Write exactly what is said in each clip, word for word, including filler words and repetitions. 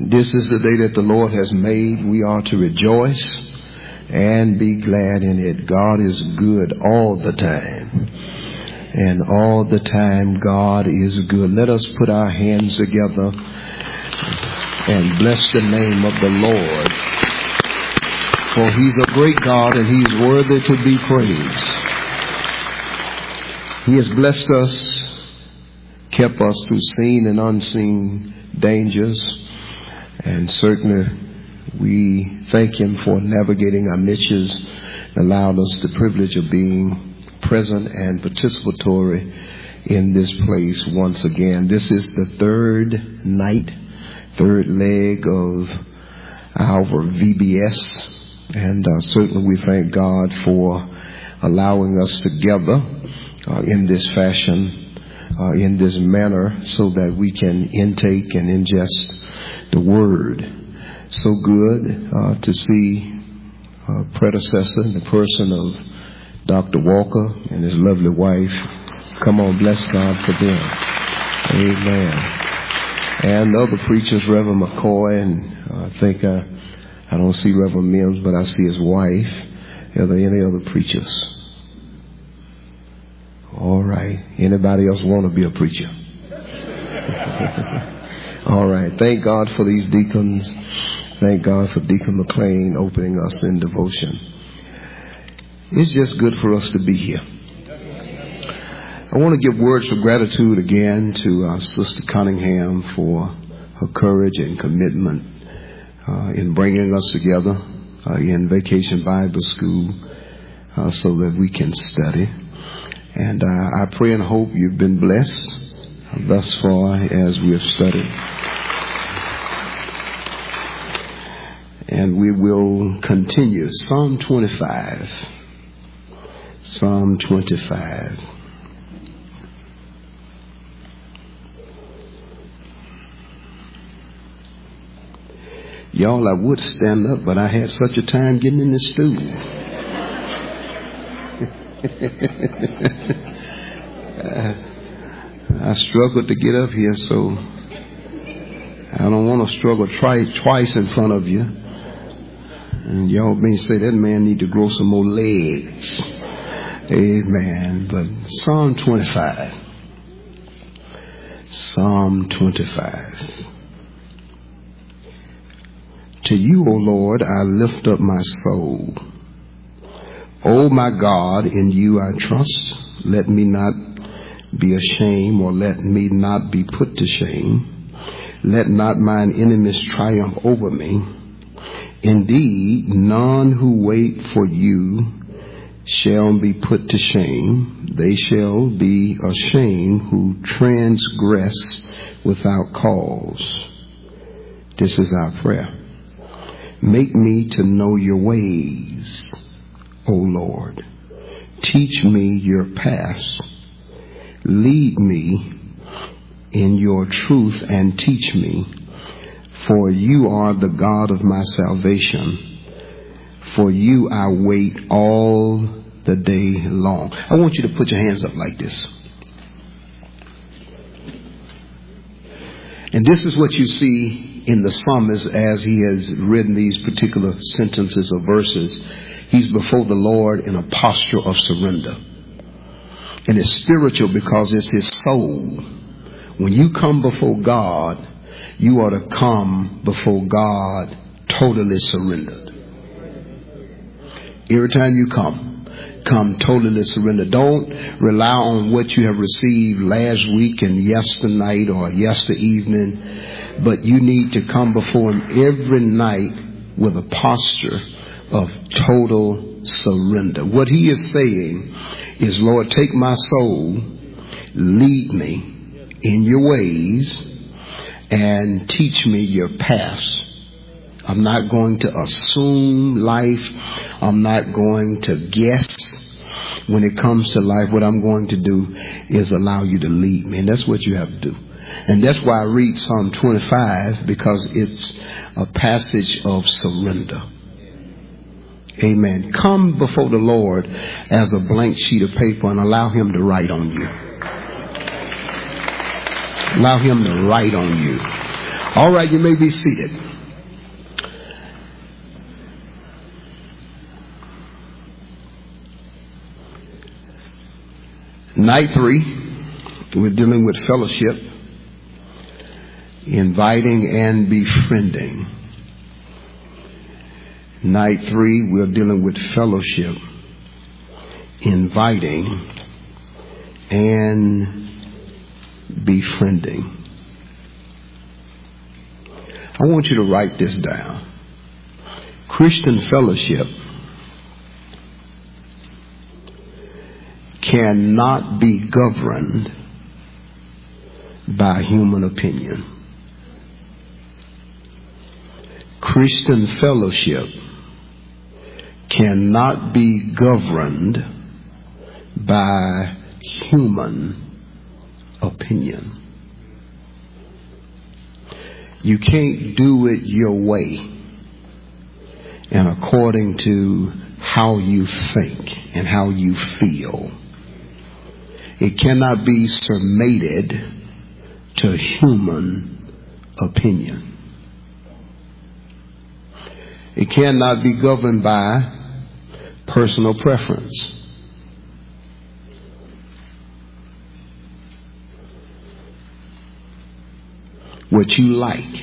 This is the day that the Lord has made. We are to rejoice and be glad in it. God is good all the time. And all the time God is good. Let us put our hands together and bless the name of the Lord. For He's a great God and He's worthy to be praised. He has blessed us, kept us through seen and unseen dangers. And certainly we thank Him for navigating our niches, allowed us the privilege of being present and participatory in this place once again. This is the third night, third leg of our V B S. And uh, certainly we thank God for allowing us together uh, in this fashion, uh, in this manner, so that we can intake and ingest the Word. So good uh, to see a predecessor in the person of Doctor Walker and his lovely wife. Come on, bless God for them. Amen. And other preachers, Reverend McCoy, and uh, I think I, I don't see Reverend Mims, but I see his wife. Are there any other preachers? All right. Anybody else want to be a preacher? All right. Thank God for these deacons. Thank God for Deacon McLean opening us in devotion. It's just good for us to be here. I want to give words of gratitude again to our Sister Cunningham for her courage and commitment uh, in bringing us together uh, in Vacation Bible School uh, so that we can study. And uh, I pray and hope you've been blessed thus far as we have studied. And we will continue. Psalm twenty-five. Psalm twenty-five. Y'all, I would stand up, but I had such a time getting in the stool. uh, I struggled to get up here, so I don't want to struggle try, twice in front of you. And y'all may say that man need to grow some more legs. Amen. But Psalm twenty-five. Psalm twenty-five. To you, O Lord, I lift up my soul. O my God, in you I trust. Let me not be ashamed, or let me not be put to shame. Let not mine enemies triumph over me. Indeed, none who wait for you shall be put to shame. They shall be ashamed who transgress without cause. This is our prayer. Make me to know your ways, O Lord. Teach me your paths. Lead me in your truth and teach me. For you are the God of my salvation. For you I wait all the day long. I want you to put your hands up like this. And this is what you see in the psalmist as he has written these particular sentences or verses. He's before the Lord in a posture of surrender. And it's spiritual because it's his soul. When you come before God, you are to come before God totally surrendered. Every time you come, come totally surrendered. Don't rely on what you have received last week and yesternight or yester evening, but you need to come before Him every night with a posture of total surrender. What He is saying is, Lord, take my soul, lead me in your ways, and teach me your paths. I'm not going to assume life. I'm not going to guess when it comes to life. What I'm going to do is allow you to lead me. And that's what you have to do. And that's why I read Psalm twenty-five, because it's a passage of surrender. Amen. Come before the Lord as a blank sheet of paper and allow Him to write on you. Allow Him to write on you. All right, you may be seated. Night three, we're dealing with fellowship, inviting and befriending. Night three, we're dealing with fellowship, inviting and befriending. I want you to write this down. Christian fellowship cannot be governed by human opinion. Christian fellowship cannot be governed by human opinion. You can't do it your way and according to how you think and how you feel. It cannot be submitted to human opinion. It cannot be governed by personal preference. What you like.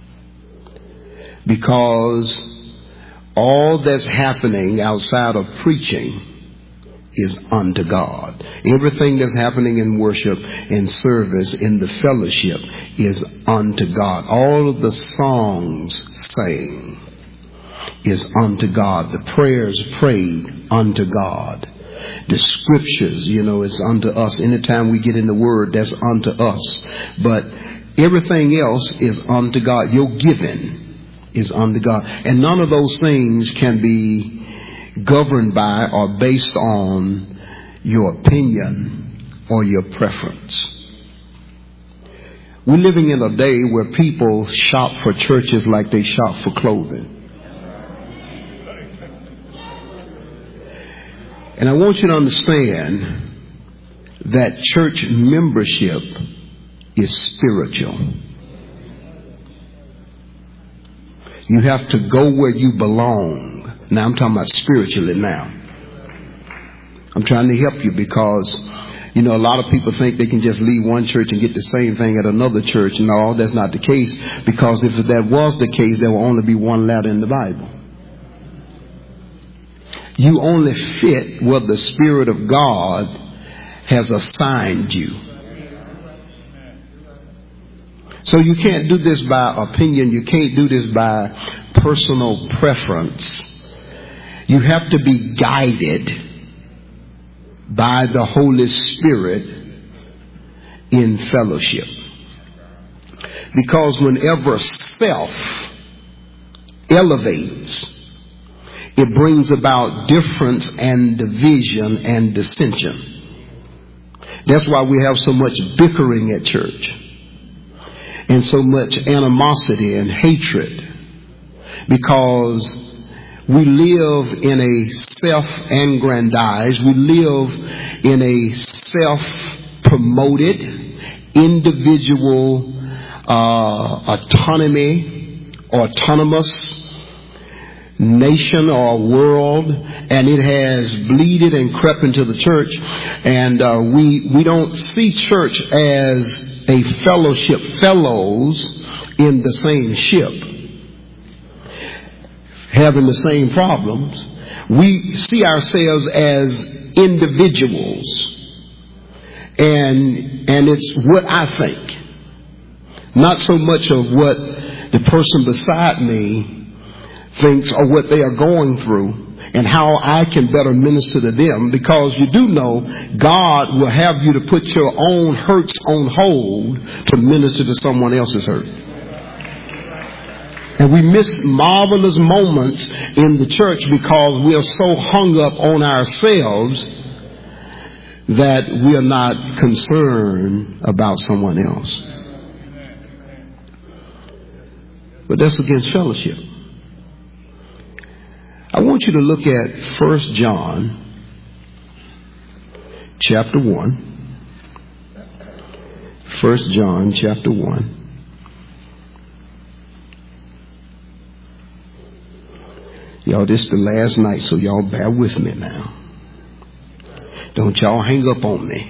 Because all that's happening outside of preaching is unto God. Everything that's happening in worship, in service, in the fellowship is unto God. All of the songs sang is unto God. The prayers prayed unto God. The scriptures, you know, is unto us. Anytime we get in the word, that's unto us. But everything else is unto God. Your giving is unto God. And none of those things can be governed by or based on your opinion or your preference. We're living in a day where people shop for churches like they shop for clothing. And I want you to understand that church membership is spiritual. You have to go where you belong. Now I'm talking about spiritually now. I'm trying to help you because, you know, a lot of people think they can just leave one church and get the same thing at another church. No, that's not the case, because if that was the case, there will only be one letter in the Bible. You only fit what the Spirit of God has assigned you. So you can't do this by opinion. You can't do this by personal preference. You have to be guided by the Holy Spirit in fellowship. Because whenever self elevates, it brings about difference and division and dissension. That's why we have so much bickering at church and so much animosity and hatred, because we live in a self-aggrandized, we live in a self-promoted, individual, uh, autonomy, autonomous nation or world, and it has bleeded and crept into the church. And uh, we we don't see church as a fellowship, fellows in the same ship, having the same problems. We see ourselves as individuals, and and it's what I think, not so much of what the person beside me thinks or what they are going through and how I can better minister to them. Because you do know God will have you to put your own hurts on hold to minister to someone else's hurt. And we miss marvelous moments in the church because we are so hung up on ourselves that we are not concerned about someone else. But that's against fellowship. I want you to look at First John chapter one. First John chapter one. Y'all, this is the last night, so y'all bear with me now. Don't y'all hang up on me.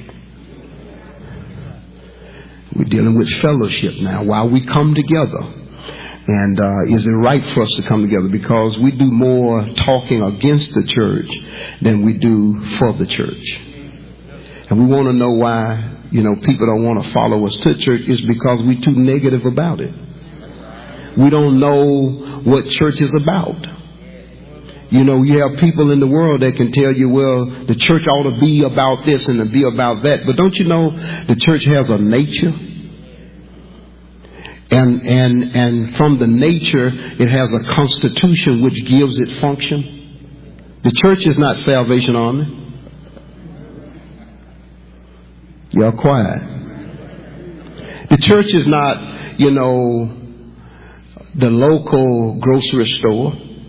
We're dealing with fellowship now while we come together. And uh, is it right for us to come together? Because we do more talking against the church than we do for the church. And we want to know why, you know, people don't want to follow us to church. Is because we're too negative about it. We don't know what church is about. You know, you have people in the world that can tell you, well, the church ought to be about this and to be about that. But don't you know the church has a nature? And and and from the nature, it has a constitution which gives it function. The church is not Salvation Army. Y'all quiet. The church is not, you know, the local grocery store.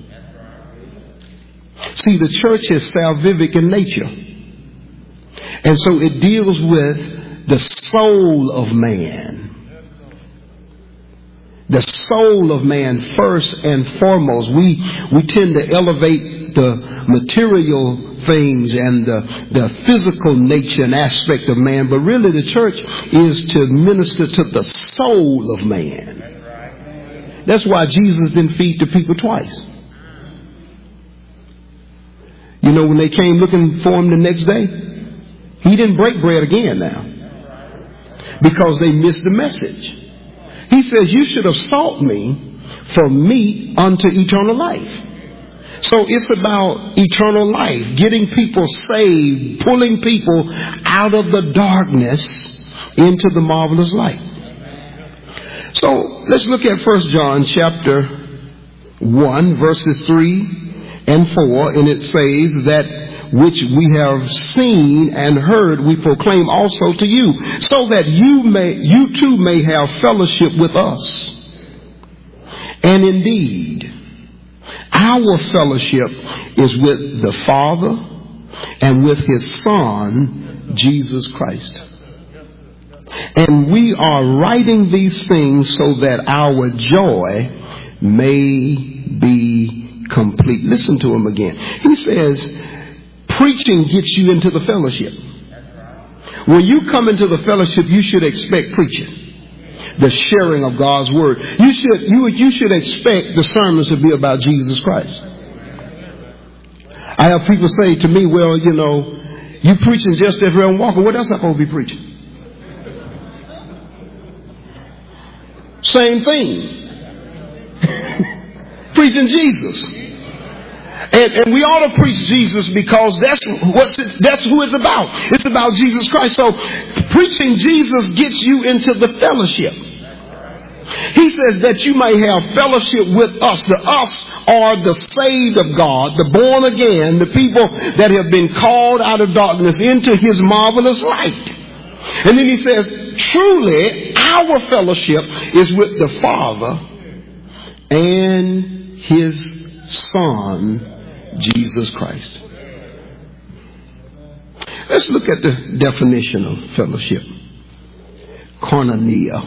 See, the church is salvific in nature. And so it deals with the soul of man. The soul of man first and foremost. We we tend to elevate the material things and the, the physical nature and aspect of man. But really the church is to minister to the soul of man. That's why Jesus didn't feed the people twice. You know, when they came looking for him the next day, he didn't break bread again now. Because they missed the message. He says, you should have sought me for meat unto eternal life. So it's about eternal life, getting people saved, pulling people out of the darkness into the marvelous light. So let's look at First John chapter one, verses three and four, and it says that which we have seen and heard we proclaim also to you, so that you may, you too may have fellowship with us. And indeed, our fellowship is with the Father and with his Son, Jesus Christ. And we are writing these things so that our joy may be complete. Listen to him again. He says, preaching gets you into the fellowship. When you come into the fellowship, you should expect preaching. The sharing of God's word. You should, you, you should expect the sermons to be about Jesus Christ. I have people say to me, well, you know, you preaching just as Reverend Walker. What else am I supposed to be preaching? Same thing. Preaching Jesus. And, and we ought to preach Jesus because that's what's it, that's who it's about. It's about Jesus Christ. So preaching Jesus gets you into the fellowship. He says that you may have fellowship with us. The us are the saved of God, the born again, the people that have been called out of darkness into his marvelous light. And then he says, truly our fellowship is with the Father and his Son, Jesus Christ. Let's look at the definition of fellowship. Koinonia.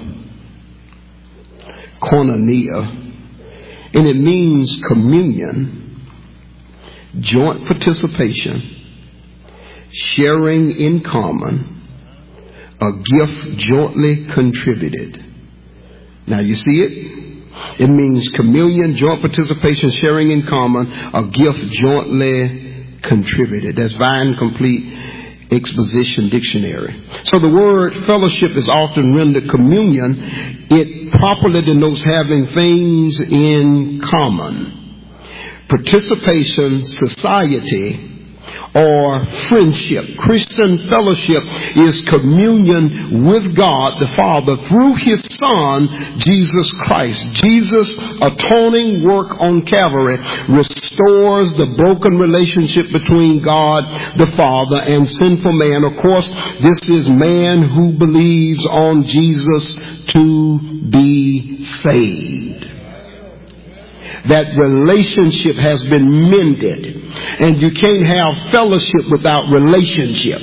Koinonia. And it means communion, joint participation, sharing in common, a gift jointly contributed. Now you see it? It means communion, joint participation, sharing in common, a gift jointly contributed. That's Vine Complete Exposition Dictionary. So the word fellowship is often rendered communion. It properly denotes having things in common. Participation, society, or friendship. Christian fellowship is communion with God the Father through his Son, Jesus Christ. Jesus' atoning work on Calvary restores the broken relationship between God the Father and sinful man. Of course, this is man who believes on Jesus to be saved. That relationship has been mended. And you can't have fellowship without relationship.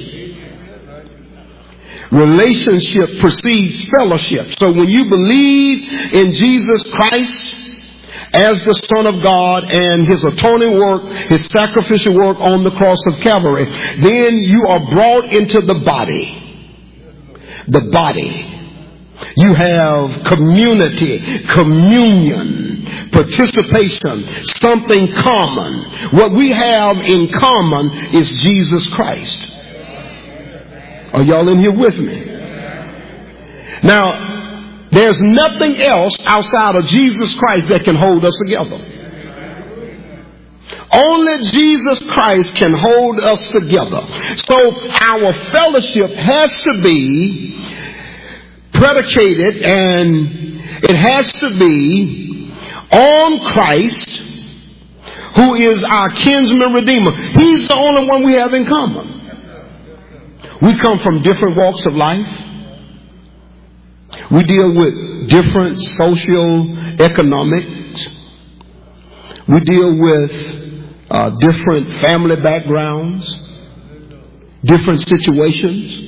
Relationship precedes fellowship. So when you believe in Jesus Christ as the Son of God and his atoning work, his sacrificial work on the cross of Calvary, then you are brought into the body. The body. You have community, communion, participation, something common. What we have in common is Jesus Christ. Are y'all in here with me? Now, there's nothing else outside of Jesus Christ that can hold us together. Only Jesus Christ can hold us together. So our fellowship has to be predicated, and it has to be on Christ, who is our kinsman redeemer. He's the only one we have in common. We come from different walks of life. We deal with different social economics. We deal with uh, different family backgrounds, different situations.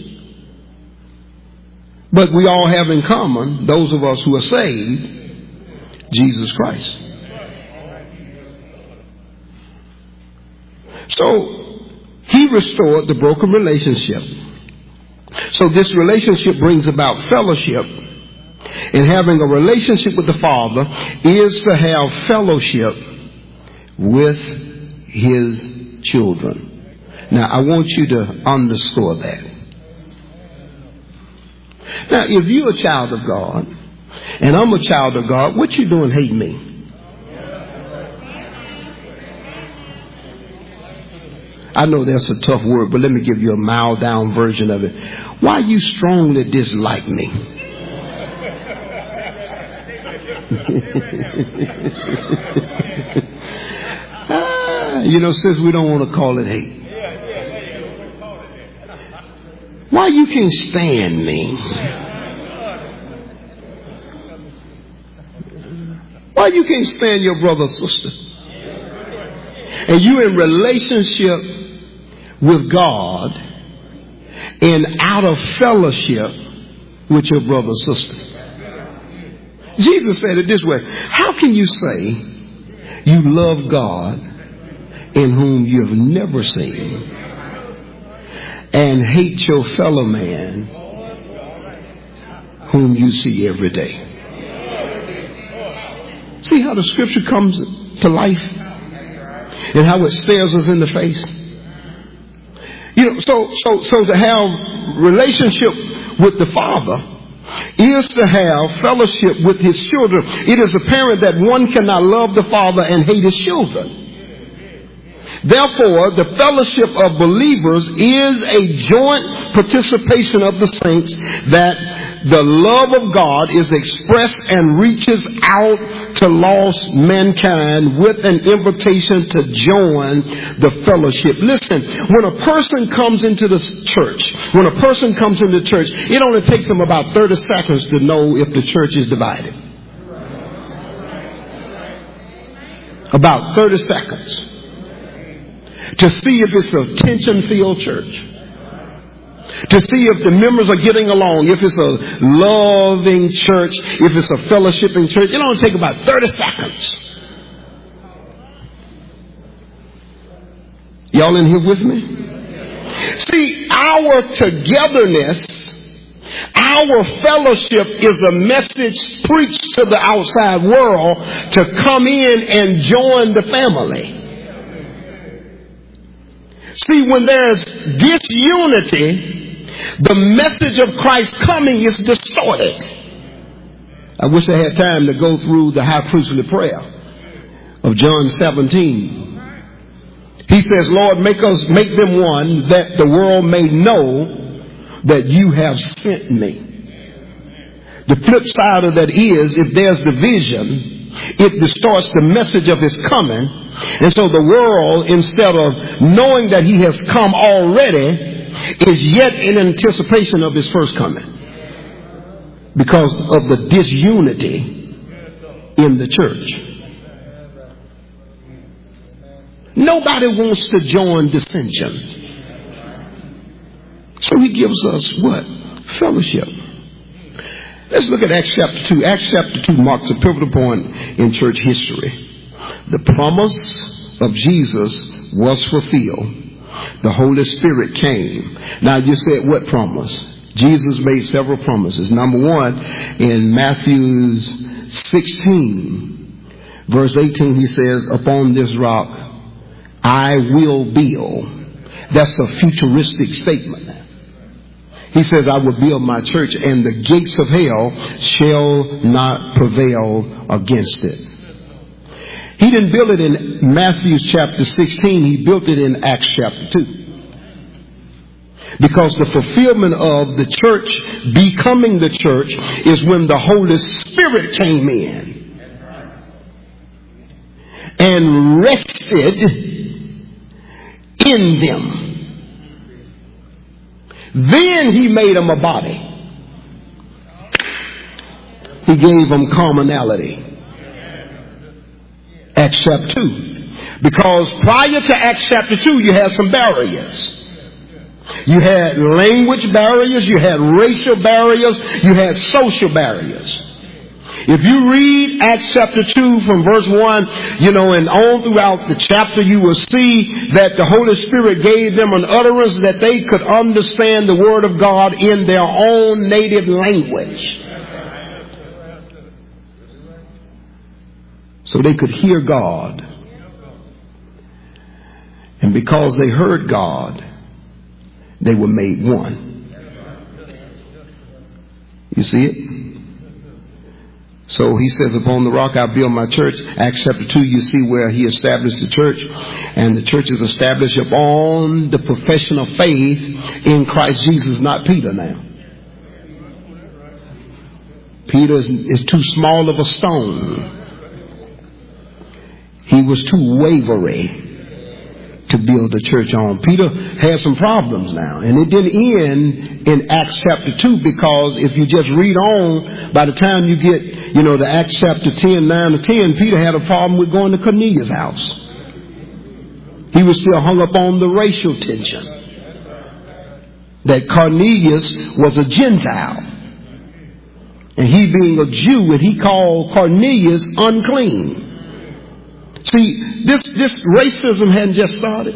But we all have in common, those of us who are saved, Jesus Christ. So, he restored the broken relationship. So this relationship brings about fellowship. And having a relationship with the Father is to have fellowship with his children. Now, I want you to underscore that. Now, if you're a child of God, and I'm a child of God, what you doing hating me? I know that's a tough word, but let me give you a mild down version of it. Why you strongly dislike me? ah, you know, since we don't want to call it hate. Why you can't stand me? Why you can't stand your brother or sister? And you in relationship with God and out of fellowship with your brother or sister. Jesus said it this way. How can you say you love God in whom you have never seen, and hate your fellow man whom you see every day? See how the scripture comes to life and how it stares us in the face. You know, so so so to have relationship with the Father is to have fellowship with his children. It is apparent that one cannot love the Father and hate his children. Therefore, the fellowship of believers is a joint participation of the saints, that the love of God is expressed and reaches out to lost mankind with an invitation to join the fellowship. Listen, when a person comes into the church, when a person comes into church, it only takes them about thirty seconds to know if the church is divided. About thirty seconds. To see if it's a tension-filled church. To see if the members are getting along. If it's a loving church. If it's a fellowshipping church. It only takes about thirty seconds. Y'all in here with me? See, our togetherness, our fellowship is a message preached to the outside world to come in and join the family. See, when there's disunity, the message of Christ coming is distorted. I wish I had time to go through the high priestly prayer of John seventeen. He says, Lord, make us, make them one, that the world may know that you have sent me. The flip side of that is, if there's division, it distorts the message of his coming. And so the world, instead of knowing that he has come already, is yet in anticipation of his first coming. Because of the disunity in the church. Nobody wants to join dissension. So he gives us what? Fellowship. Let's look at Acts chapter two. Acts chapter two marks a pivotal point in church history. The promise of Jesus was fulfilled. The Holy Spirit came. Now you said, what promise? Jesus made several promises. Number one, in Matthew sixteen, verse eighteen, he says, upon this rock I will build. That's a futuristic statement. He says, I will build my church, and the gates of hell shall not prevail against it. He didn't build it in Matthew chapter sixteen. He built it in Acts chapter two. Because the fulfillment of the church becoming the church is when the Holy Spirit came in and rested in them. Then he made them a body. He gave them commonality. Acts chapter two. Because prior to Acts chapter two, you had some barriers. You had language barriers, you had racial barriers, you had social barriers. If you read Acts chapter two from verse one, you know, and on throughout the chapter, you will see that the Holy Spirit gave them an utterance that they could understand the Word of God in their own native language. So they could hear God. And because they heard God, they were made one. You see it? So he says, upon the rock I build my church. Acts chapter two, you see where he established the church. And the church is established upon the profession of faith in Christ Jesus, not Peter now. Peter is, is too small of a stone. He was too wavery to build the church on. Peter had some problems now. And it didn't end in Acts chapter two, because if you just read on, by the time you get, you know, to Acts chapter ten, nine to ten, Peter had a problem with going to Cornelius' house. He was still hung up on the racial tension. That Cornelius was a Gentile. And he being a Jew, and he called Cornelius unclean. See, this, this racism hadn't just started.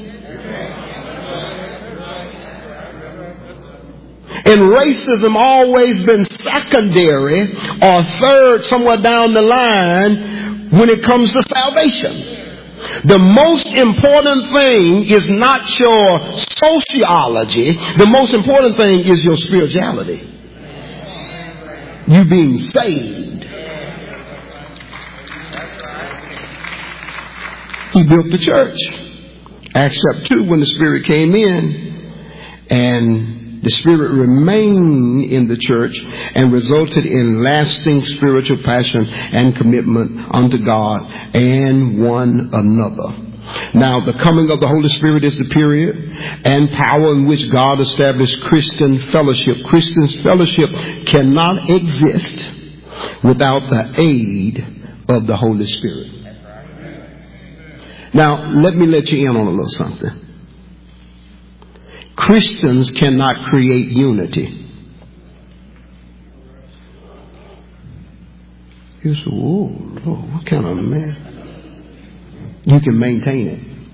And racism always been secondary or third somewhere down the line when it comes to salvation. The most important thing is not your sociology. The most important thing is your spirituality. You being saved. He built the church. Acts chapter two, when the Spirit came in, and the Spirit remained in the church and resulted in lasting spiritual passion and commitment unto God and one another. Now, the coming of the Holy Spirit is the period and power in which God established Christian fellowship. Christian fellowship cannot exist without the aid of the Holy Spirit. Now, let me let you in on a little something. Christians cannot create unity. You say, whoa, Lord, what kind of man? You can maintain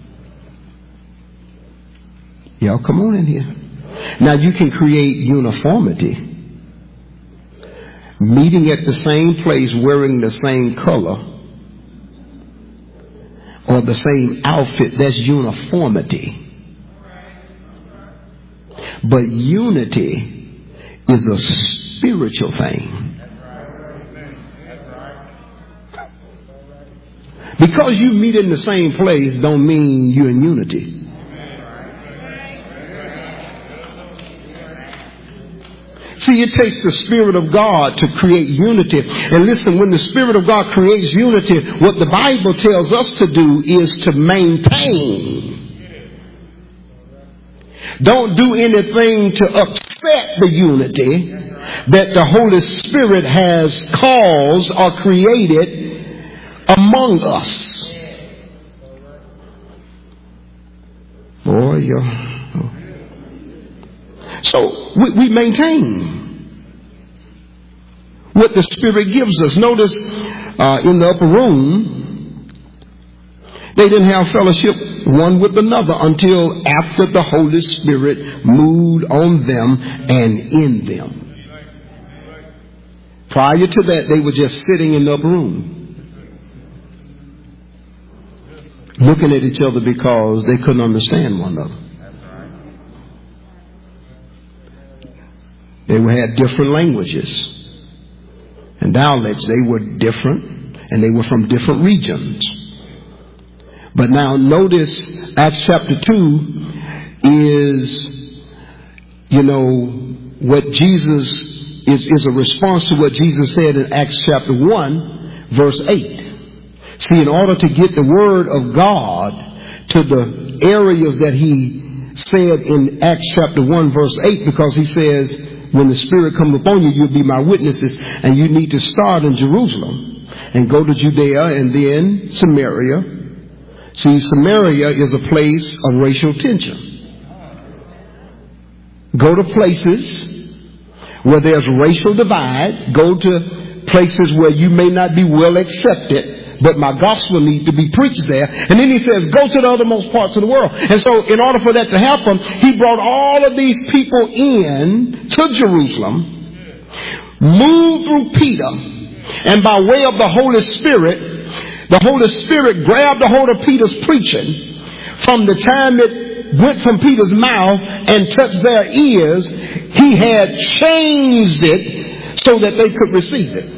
it. Y'all come on in here. Now, you can create uniformity. Meeting at the same place, wearing the same color, or the same outfit, that's uniformity. But unity is a spiritual thing. Because you meet in the same place don't mean you're in unity. See, it takes the Spirit of God to create unity. And listen, when the Spirit of God creates unity, what the Bible tells us to do is to maintain. Don't do anything to upset the unity that the Holy Spirit has caused or created among us. Boy, you're... So we, we maintain. what the Spirit gives us. Notice uh, in the upper room, they didn't have fellowship one with another until after the Holy Spirit moved on them and in them. Prior to that, they were just sitting in the upper room, looking at each other because they couldn't understand one another. They had different languages and dialects. They were different, and they were from different regions. But now notice Acts chapter two is, you know, what Jesus is, is a response to what Jesus said in Acts chapter one, verse eight. See, in order to get the word of God to the areas that he said in Acts chapter one, verse eight, because he says, when the Spirit comes upon you, you'll be my witnesses, and you need to start in Jerusalem and go to Judea and then Samaria. See, Samaria is a place of racial tension. Go to places where there's racial divide. Go to places where you may not be well accepted, but my gospel needs to be preached there. And then he says, go to the othermost parts of the world. And so in order for that to happen, he brought all of these people in to Jerusalem, moved through Peter, and by way of the Holy Spirit, the Holy Spirit grabbed a hold of Peter's preaching. From the time it went from Peter's mouth and touched their ears, he had changed it so that they could receive it.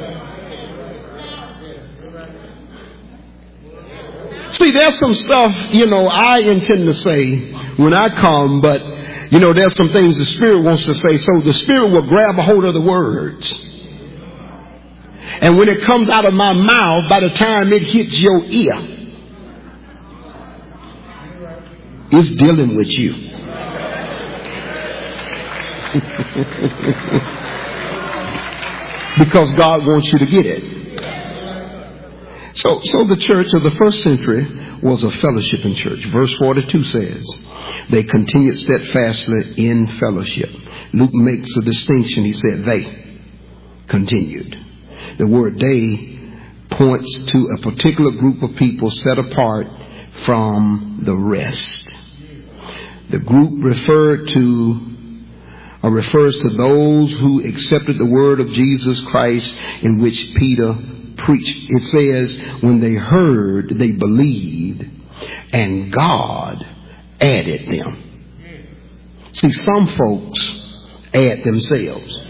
See, there's some stuff, you know, I intend to say when I come, but, you know, there's some things the Spirit wants to say. So the Spirit will grab a hold of the words. And when it comes out of my mouth, by the time it hits your ear, it's dealing with you. Because God wants you to get it. So, so the church of the first century was a fellowshipping church. Verse forty-two says, they continued steadfastly in fellowship. Luke makes a distinction. He said they continued. The word they points to a particular group of people set apart from the rest. The group referred to or refers to those who accepted the word of Jesus Christ in which Peter preached. It says when they heard, they believed, and God added them. See, some folks add themselves.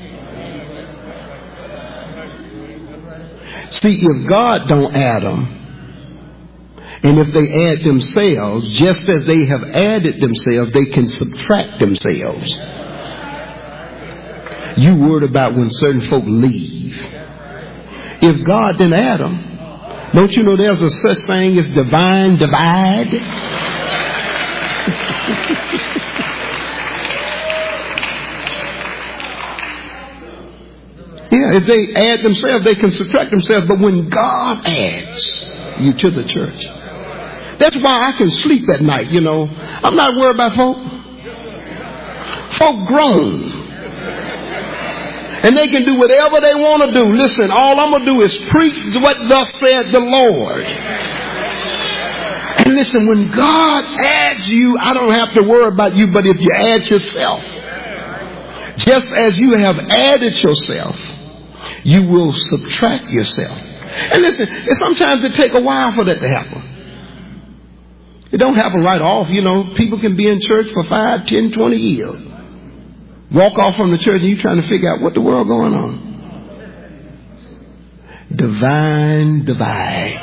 See, if God don't add them, and if they add themselves, just as they have added themselves, they can subtract themselves. You worried about when certain folk leave. If God didn't add them, don't you know there's a such thing as divine divide? Yeah, if they add themselves, they can subtract themselves. But when God adds you to the church, that's why I can sleep at night, you know. I'm not worried about folk. Folk grown. And they can do whatever they want to do. Listen, all I'm going to do is preach what thus said the Lord. And listen, when God adds you, I don't have to worry about you, but if you add yourself, just as you have added yourself, you will subtract yourself. And listen, sometimes it takes a while for that to happen. It don't happen right off. You know, people can be in church for five, ten, twenty years. Walk off from the church and you're trying to figure out what the world going on. Divine divide.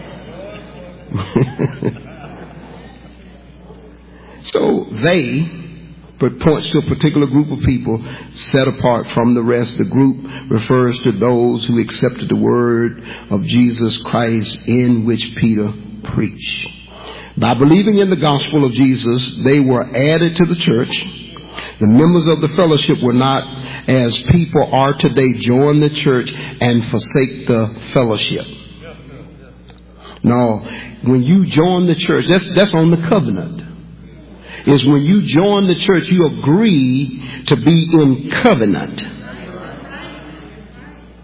So they but points to a particular group of people set apart from the rest. The group refers to those who accepted the word of Jesus Christ in which Peter preached. By believing in the gospel of Jesus, they were added to the church. The members of the fellowship were not, as people are today, join the church and forsake the fellowship. No, when you join the church, that's, that's on the covenant. Is when you join the church, you agree to be in covenant.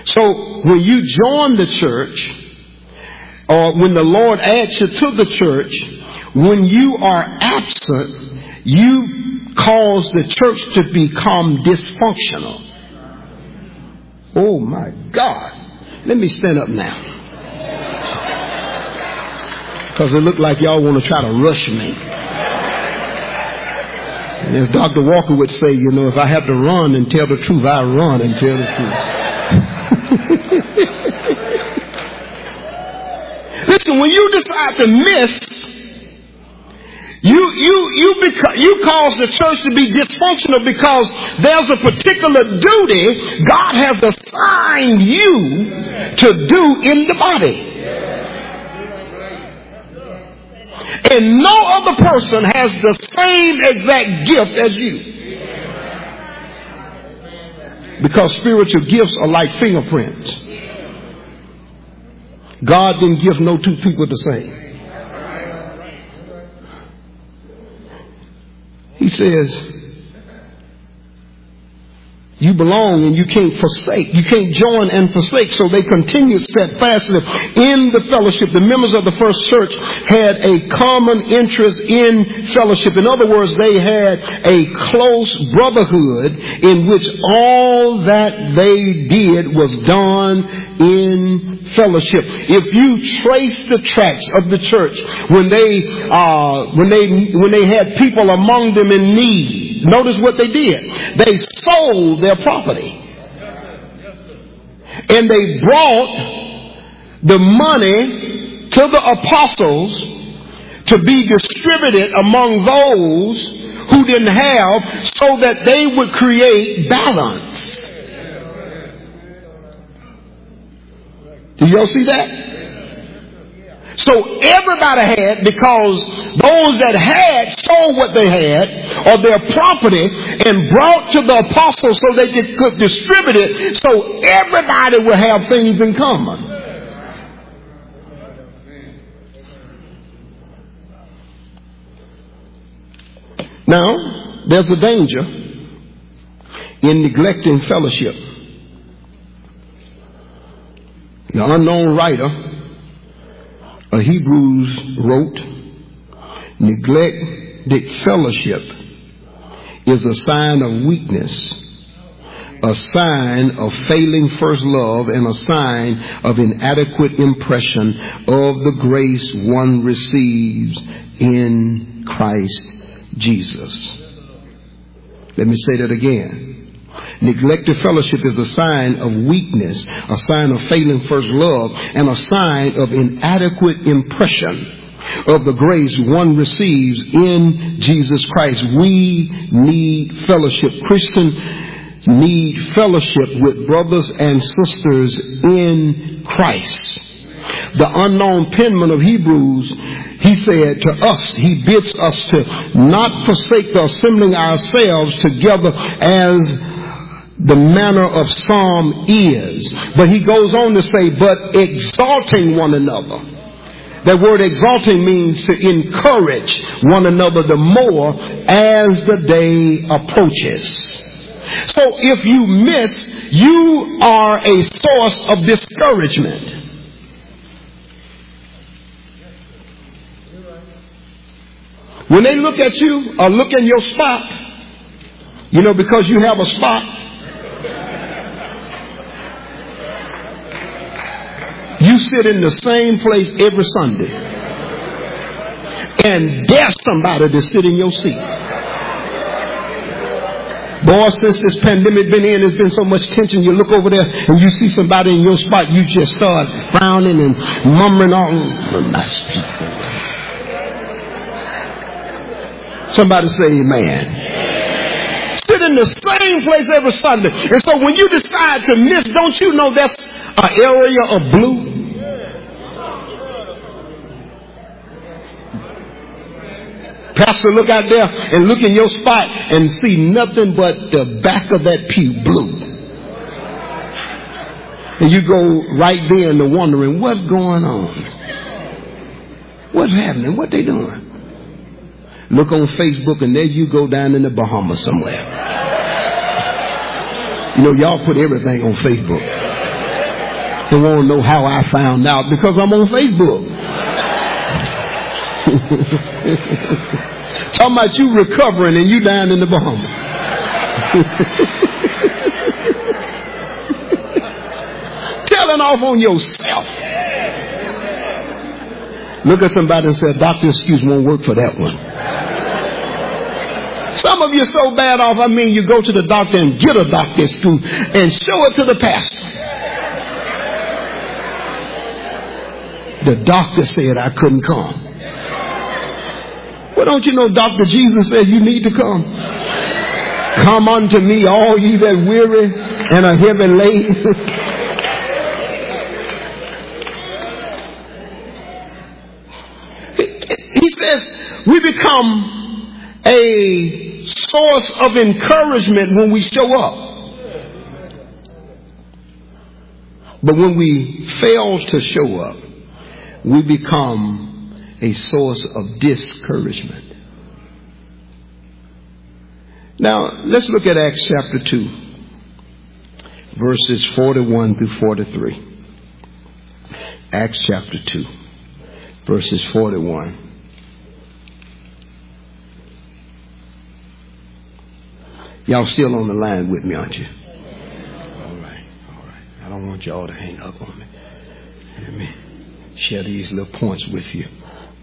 So when you join the church, or when the Lord adds you to the church, when you are absent, you cause the church to become dysfunctional. Oh my God. Let me stand up now. Because it looked like y'all want to try to rush me. And as Doctor Walker would say, you know, if I have to run and tell the truth, I run and tell the truth. Listen, when you decide to miss, you you you beca- you cause the church to be dysfunctional because there's a particular duty God has assigned you to do in the body. And no other person has the same exact gift as you. Because spiritual gifts are like fingerprints. God didn't give no two people the same. He says, you belong and you can't forsake. You can't join and forsake. So they continued steadfastly in the fellowship. The members of the first church had a common interest in fellowship. In other words, they had a close brotherhood in which all that they did was done in fellowship. If you trace the tracks of the church, when they uh, when they when they had people among them in need, notice what they did. They sold their property, and they brought the money to the apostles to be distributed among those who didn't have, so that they would create balance. Do y'all see that? So everybody had, because those that had sold what they had or their property and brought to the apostles so they could, could distribute it, so everybody would have things in common. Now, there's a danger in neglecting fellowship. The unknown writer of Hebrews wrote, neglected fellowship is a sign of weakness, a sign of failing first love, and a sign of inadequate impression of the grace one receives in Christ Jesus. Let me say that again. Neglected fellowship is a sign of weakness, a sign of failing first love, and a sign of inadequate impression of the grace one receives in Jesus Christ. We need fellowship. Christians need fellowship with brothers and sisters in Christ. The unknown penman of Hebrews, he said to us, he bids us to not forsake the assembling ourselves together as the manner of some is. But he goes on to say, but exalting one another. That word exalting means to encourage one another the more as the day approaches. So if you miss, you are a source of discouragement. When they look at you or look in your spot, you know, because you have a spot, you sit in the same place every Sunday and dare somebody to sit in your seat. Boy, since this pandemic been in, there's been so much tension. You look over there and you see somebody in your spot, you just start frowning and murmuring on. Nice people. Somebody say amen. Sit in the same place every Sunday. And so when you decide to miss, don't you know that's an area of blue? Pastor, look out there and look in your spot and see nothing but the back of that pew blue. And you go right there and they're wondering, what's going on? What's happening? What they doing? Look on Facebook and there you go down in the Bahamas somewhere. You know, y'all put everything on Facebook. They want to know how I found out because I'm on Facebook. Talking about you recovering and you down in the Bahamas. Telling off on yourself. Look at somebody and say, a doctor excuse won't work for that one. Some of you are so bad off, I mean, you go to the doctor and get a doctor excuse and show it to the pastor. The doctor said I couldn't come. Well, don't you know Doctor Jesus said you need to come? Come unto me, all ye that weary and are heavy laden. He says we become a source of encouragement when we show up. But when we fail to show up, we become a source of discouragement. Now, let's look at Acts chapter two, verses forty-one through forty-three. Acts chapter two, verses forty-one. Y'all still on the line with me, aren't you? All right, all right. I don't want y'all to hang up on me. Let me share these little points with you.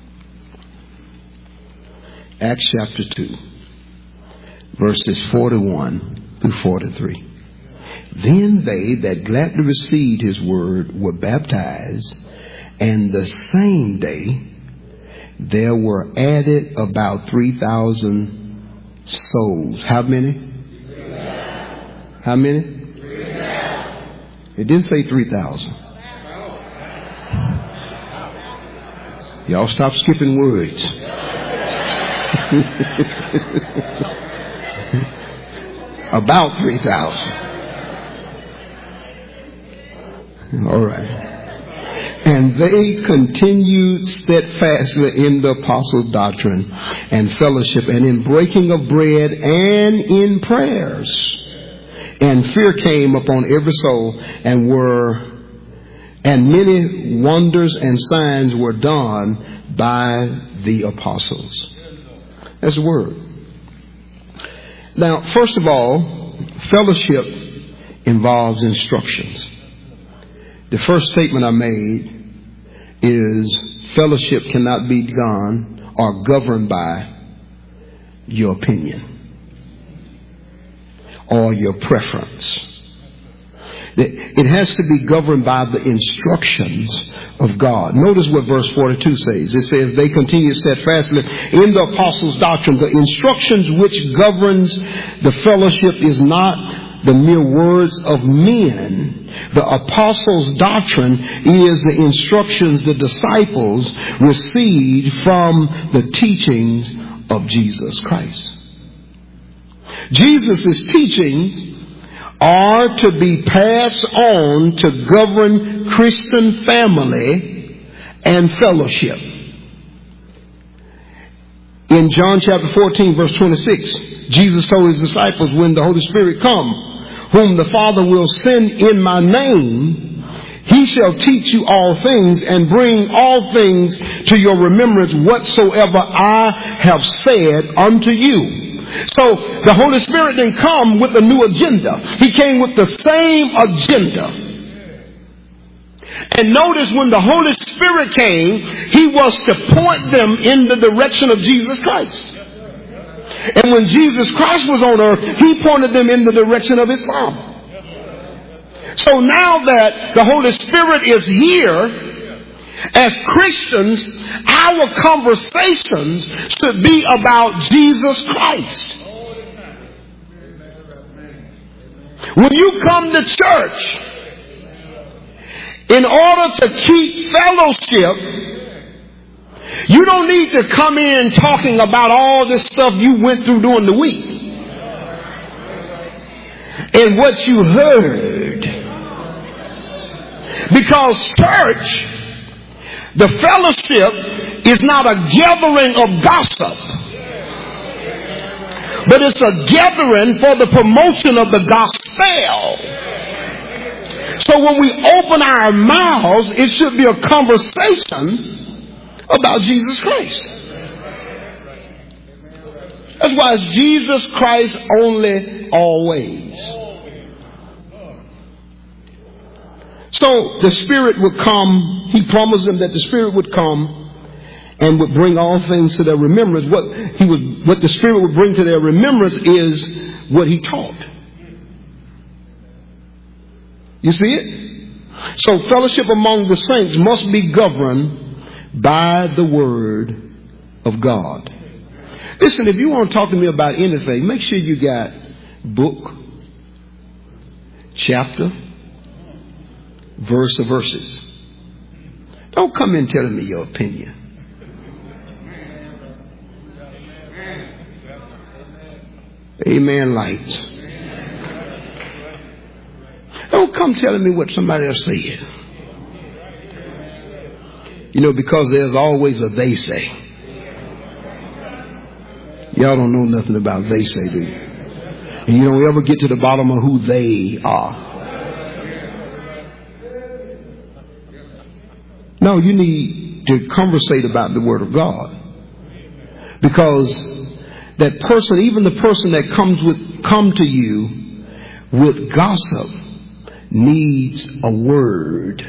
Acts chapter two, verses forty-one through forty-three. Then they that gladly received his word were baptized, and the same day there were added about three thousand souls. How many? How many? It didn't say three thousand. Y'all stop skipping words. About three thousand. All right. And they continued steadfastly in the apostles' doctrine and fellowship, and in breaking of bread, and in prayers. And fear came upon every soul, and were and many wonders and signs were done by the apostles. That's the word. Now, first of all, fellowship involves instructions. The first statement I made is fellowship cannot be done or governed by your opinion or your preference. It has to be governed by the instructions of God. Notice what verse forty-two says. It says, they continue steadfastly in the apostles' doctrine. The instructions which governs the fellowship is not the mere words of men. The apostles' doctrine is the instructions the disciples received from the teachings of Jesus Christ. Jesus' teachings are to be passed on to govern Christian family and fellowship. In John chapter fourteen, verse twenty-six, Jesus told his disciples, when the Holy Spirit come, whom the Father will send in my name, he shall teach you all things and bring all things to your remembrance whatsoever I have said unto you. So the Holy Spirit didn't come with a new agenda. He came with the same agenda. And notice when the Holy Spirit came, he was to point them in the direction of Jesus Christ. And when Jesus Christ was on earth, he pointed them in the direction of his Father. So now that the Holy Spirit is here, as Christians, our conversations should be about Jesus Christ. When you come to church, in order to keep fellowship, you don't need to come in talking about all this stuff you went through during the week and what you heard. Because church, the fellowship is not a gathering of gossip, but it's a gathering for the promotion of the gospel. So when we open our mouths, it should be a conversation about Jesus Christ. That's why it's Jesus Christ only, always. So the Spirit would come. He promised them that the Spirit would come and would bring all things to their remembrance. What he would, what the Spirit would bring to their remembrance is what He taught. You see it? So fellowship among the saints must be governed by the Word of God. Listen, if you want to talk to me about anything, make sure you got book, chapter, verse or verses. Don't come in telling me your opinion. Amen, lights. Don't come telling me what somebody else said. You know, because there's always a they say. Y'all don't know nothing about they say, do you? And you don't ever get to the bottom of who they are. No, you need to conversate about the Word of God. Because that person, even the person that comes with, come to you with gossip, needs a word.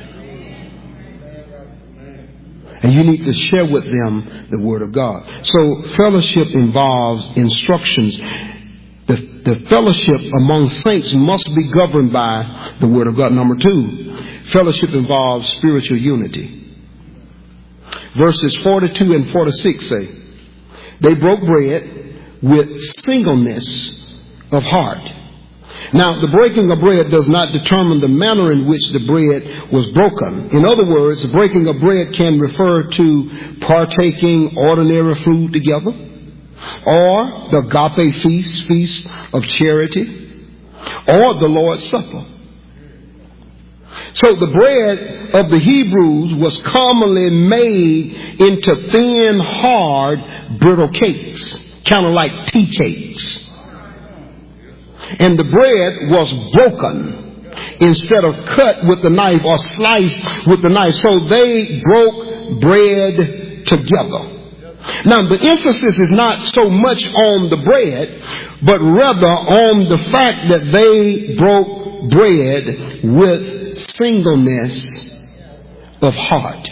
And you need to share with them the Word of God. So fellowship involves instructions. The, the fellowship among saints must be governed by the Word of God. Number two, fellowship involves spiritual unity. Verses forty-two and forty-six say, they broke bread with singleness of heart. Now, the breaking of bread does not determine the manner in which the bread was broken. In other words, the breaking of bread can refer to partaking ordinary food together, or the agape feast, feast of charity, or the Lord's Supper. So the bread of the Hebrews was commonly made into thin, hard, brittle cakes, kind of like tea cakes. And the bread was broken instead of cut with the knife or sliced with the knife. So they broke bread together. Now, the emphasis is not so much on the bread, but rather on the fact that they broke bread with singleness of heart.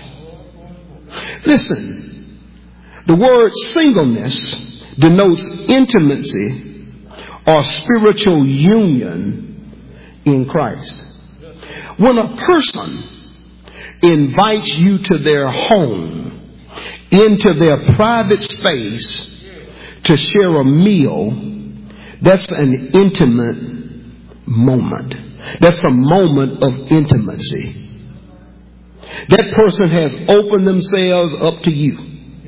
Listen, the word singleness denotes intimacy or spiritual union in Christ. When a person invites you to their home, into their private space to share a meal, that's an intimate moment. That's a moment of intimacy. That person has opened themselves up to you.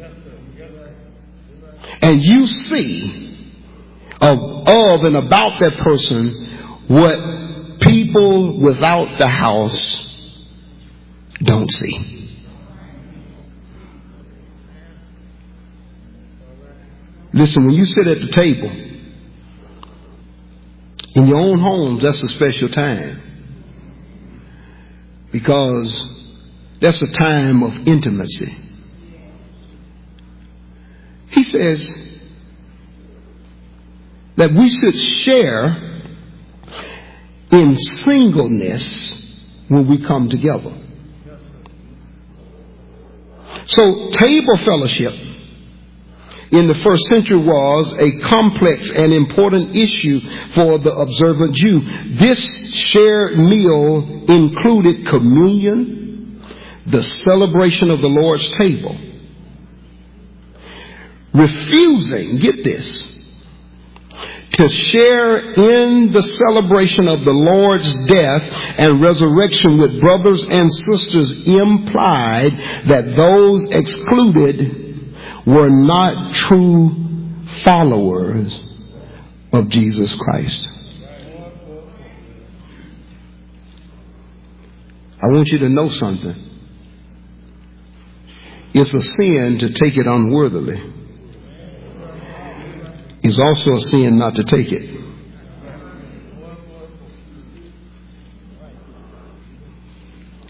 And you see Of, of and about that person what people without the house don't see. Listen, when you sit at the table in your own homes, that's a special time, because that's a time of intimacy. He says that we should share in singleness when we come together. So table fellowship in the first century was a complex and important issue for the observant Jew. This shared meal included communion, the celebration of the Lord's table. Refusing, get this, to share in the celebration of the Lord's death and resurrection with brothers and sisters implied that those excluded were not true followers of Jesus Christ. I want you to know something. It's a sin to take it unworthily. It's also a sin not to take it.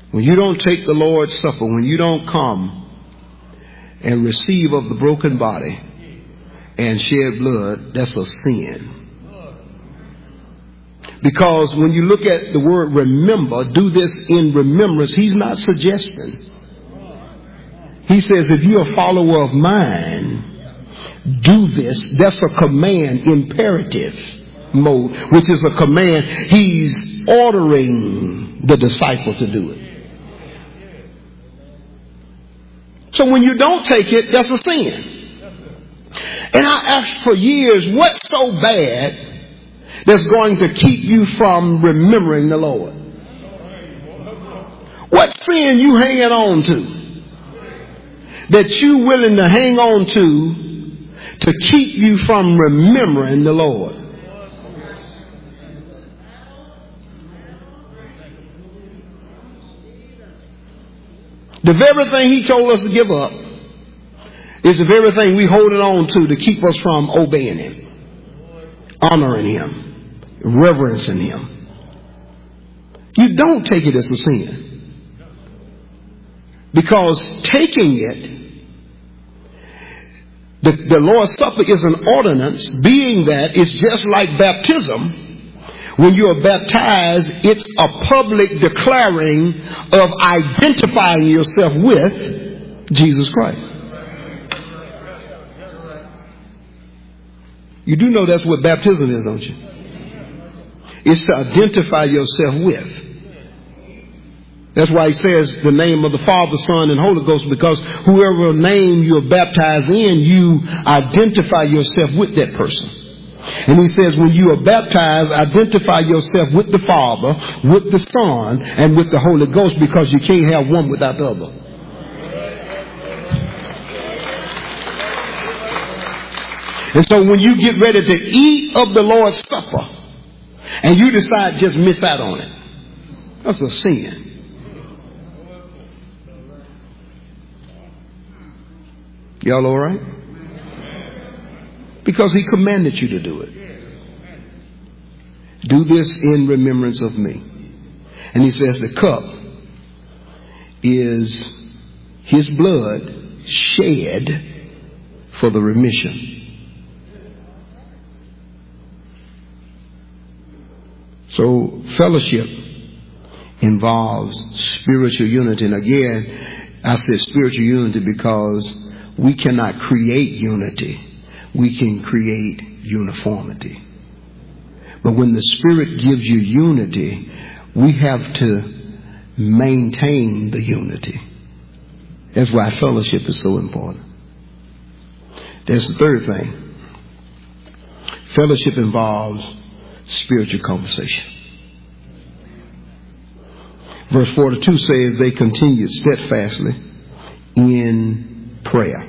When you don't take the Lord's Supper, when you don't come and receive of the broken body and shed blood, that's a sin. Because when you look at the word remember, do this in remembrance, he's not suggesting. He says, if you're a follower of mine, do this. That's a command, imperative mode, which is a command. He's ordering the disciple to do it. So when you don't take it, that's a sin. And I asked for years, what's so bad that's going to keep you from remembering the Lord? What sin you hanging on to that you willing to hang on to to keep you from remembering the Lord? The very thing he told us to give up is the very thing we holding on to to keep us from obeying him, honoring him, reverencing him. You don't take it as a sin. Because taking it, the, the Lord's Supper is an ordinance, being that it's just like baptism. When you are baptized, it's a public declaring of identifying yourself with Jesus Christ. You do know that's what baptism is, don't you? It's to identify yourself with. That's why he says the name of the Father, Son, and Holy Ghost, because whoever name you're baptized in, you identify yourself with that person. And he says when you are baptized, identify yourself with the Father, with the Son, and with the Holy Ghost, because you can't have one without the other. And so when you get ready to eat of the Lord's Supper and you decide just miss out on it, that's a sin. Y'all all right? Because he commanded you to do it. Do this in remembrance of me. And he says the cup is his blood shed for the remission. So fellowship involves spiritual unity. And again, I said spiritual unity because we cannot create unity. We can create uniformity. But when the Spirit gives you unity, we have to maintain the unity. That's why fellowship is so important. There's the third thing. Fellowship involves spiritual conversation. Verse forty-two says they continued steadfastly in prayer.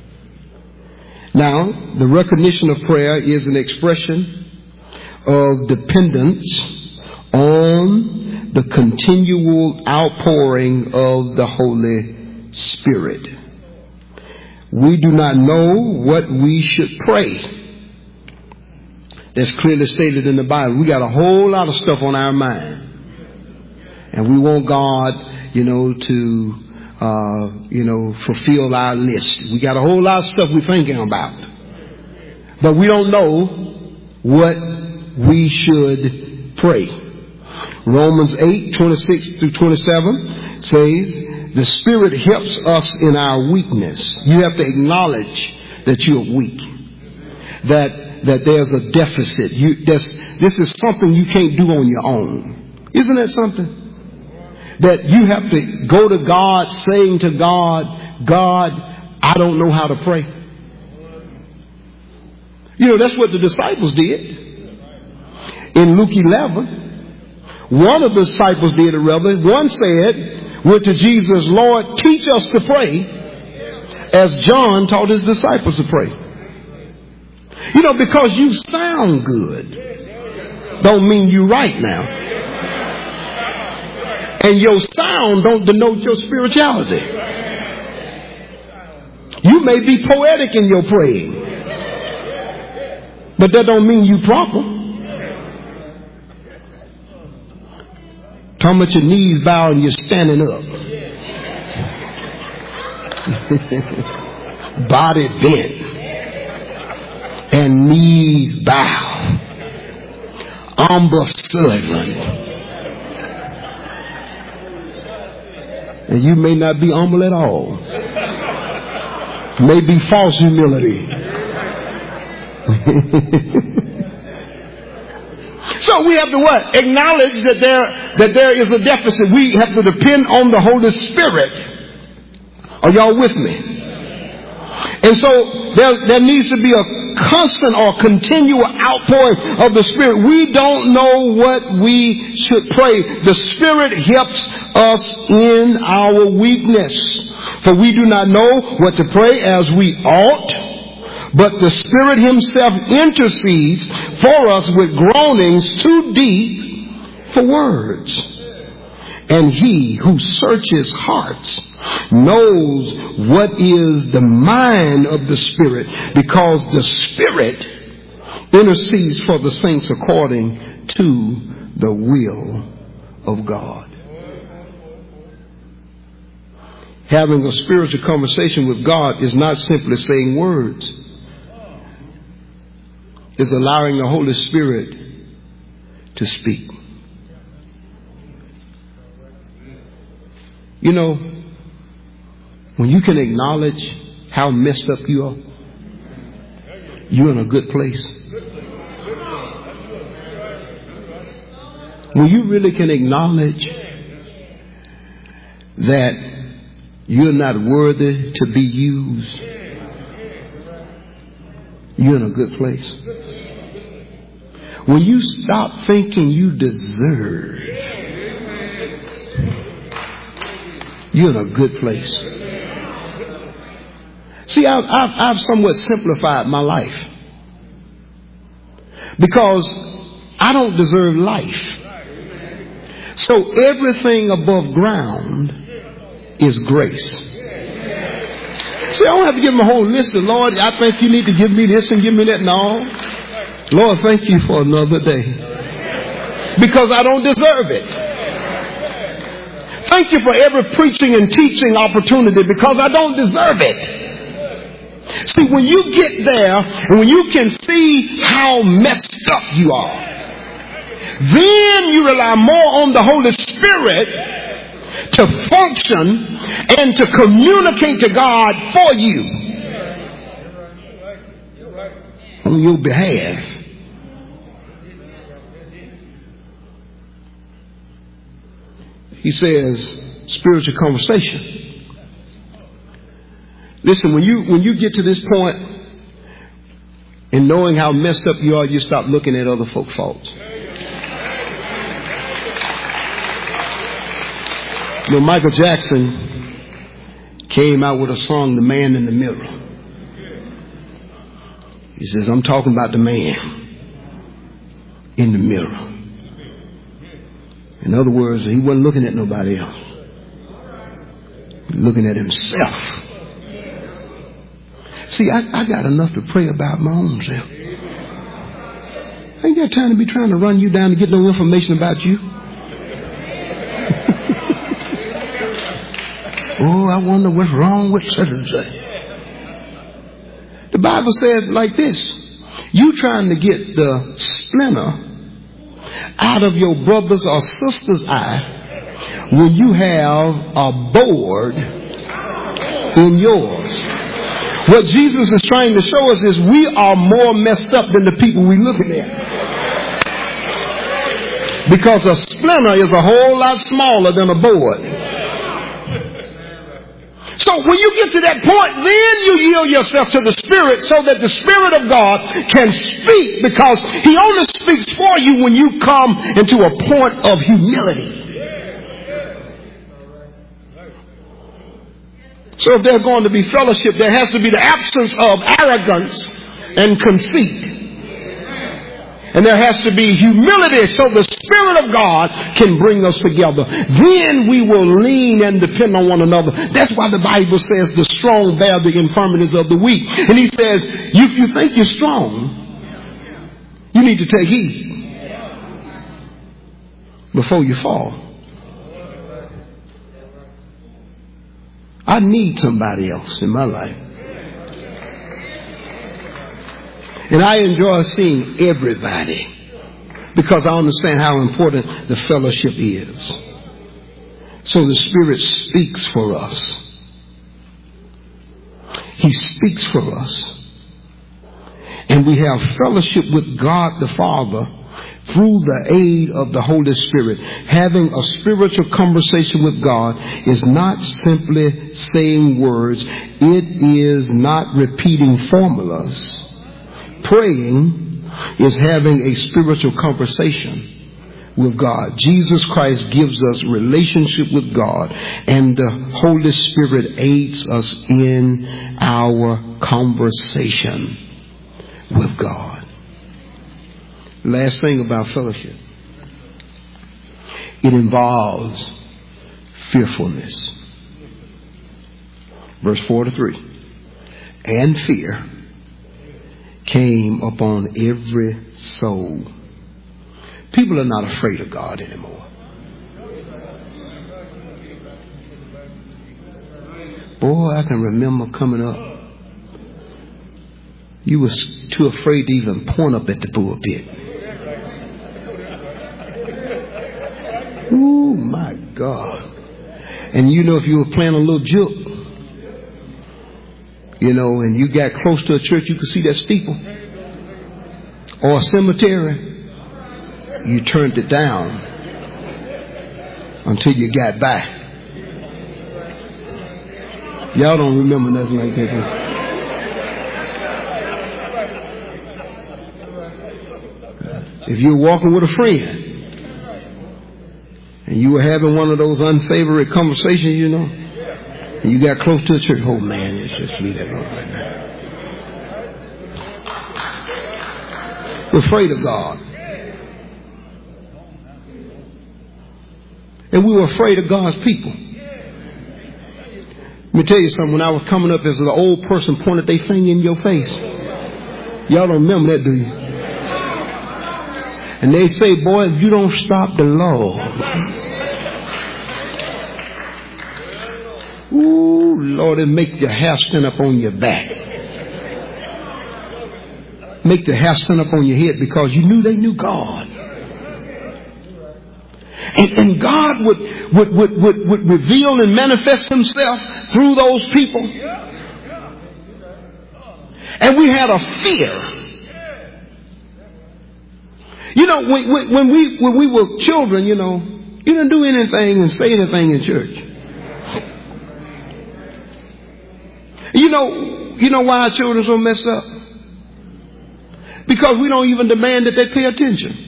Now, the recognition of prayer is an expression of dependence on the continual outpouring of the Holy Spirit. We do not know what we should pray. That's clearly stated in the Bible. We got a whole lot of stuff on our mind. And we want God, you know, to Uh, you know, fulfill our list. We got a whole lot of stuff we're thinking about. But we don't know what we should pray. Romans eight, twenty-six through twenty-seven says, the Spirit helps us in our weakness. You have to acknowledge that you're weak. That, that there's a deficit. You, this, this is something you can't do on your own. Isn't that something? That you have to go to God saying to God, God, I don't know how to pray. You know, that's what the disciples did. In Luke eleven, one of the disciples did it rather. One said, went to Jesus, Lord, teach us to pray as John taught his disciples to pray. You know, because you sound good don't mean you right now. And your sound don't denote your spirituality. You may be poetic in your praying, but that don't mean you proper. Talking about your knees bow and you're standing up. Body bent and knees bow. Umber Sullivan. And you may not be humble at all. May be false humility. So we have to what? Acknowledge that there, that there is a deficit. We have to depend on the Holy Spirit. Are y'all with me? And so there, there needs to be a constant or continual outpouring of the Spirit. We don't know what we should pray. The Spirit helps us in our weakness. For we do not know what to pray as we ought. But the Spirit Himself intercedes for us with groanings too deep for words. And He who searches hearts knows what is the mind of the Spirit, because the Spirit intercedes for the saints according to the will of God. Having a spiritual conversation with God is not simply saying words. Is allowing the Holy Spirit to speak. You know, when you can acknowledge how messed up you are, you're in a good place. When you really can acknowledge that you're not worthy to be used, you're in a good place. When you stop thinking you deserve, you're in a good place. See, I've, I've, I've somewhat simplified my life. Because I don't deserve life. So everything above ground is grace. See, I don't have to give him a whole list of, Lord, I think you need to give me this and give me that. No. Lord, thank you for another day. Because I don't deserve it. Thank you for every preaching and teaching opportunity, because I don't deserve it. See, when you get there and when you can see how messed up you are, then you rely more on the Holy Spirit to function and to communicate to God for you on your behalf. He says spiritual conversation. Listen, when you when you get to this point in knowing how messed up you are, you stop looking at other folks' faults. You know, Michael Jackson came out with a song, The Man in the Mirror. He says, I'm talking about the man in the mirror. In other words, he wasn't looking at nobody else. He was looking at himself. See, I, I got enough to pray about my own self. I ain't got time to be trying to run you down to get no information about you. Oh, I wonder what's wrong with such and such. The Bible says like this. You trying to get the splinter out of your brother's or sister's eye when you have a board in yours. What Jesus is trying to show us is we are more messed up than the people we're looking at. Because a splinter is a whole lot smaller than a board. So when you get to that point, then you yield yourself to the Spirit so that the Spirit of God can speak, because He only speaks for you when you come into a point of humility. So if there's going to be fellowship, there has to be the absence of arrogance and conceit. And there has to be humility so the Spirit of God can bring us together. Then we will lean and depend on one another. That's why the Bible says the strong bear the infirmities of the weak. And He says, if you think you're strong, you need to take heed before you fall. I need somebody else in my life. And I enjoy seeing everybody because I understand how important the fellowship is. So the Spirit speaks for us. He speaks for us. And we have fellowship with God the Father through the aid of the Holy Spirit. Having a spiritual conversation with God is not simply saying words. It is not repeating formulas. Praying is having a spiritual conversation with God. Jesus Christ gives us relationship with God, and the Holy Spirit aids us in our conversation with God. Last thing about fellowship. It involves fearfulness. Verse forty-three. And fear came upon every soul. People are not afraid of God anymore. Boy, I can remember coming up. You was too afraid to even point up at the pulpit. Ooh, my God. And you know, if you were playing a little joke, you know, and you got close to a church, you could see that steeple or a cemetery. You turned it down until you got by. Y'all don't remember nothing like that. If you're walking with a friend and you were having one of those unsavory conversations, you know, and you got close to a church, oh man, let's just leave that alone right now. We're afraid of God. And we were afraid of God's people. Let me tell you something. When I was coming up, as an old person pointed their finger in your face. Y'all don't remember that, do you? And they say, boy, if you don't stop the law. Ooh, Lord, it makes your hair stand up on your back. Make the hair stand up on your head because you knew they knew God. And, and God would, would, would, would, would reveal and manifest himself through those people. And we had a fear. You know, when, when, when we when we were children, you know, you didn't do anything and say anything in church. You know, you know why our children are so messed up? Because we don't even demand that they pay attention.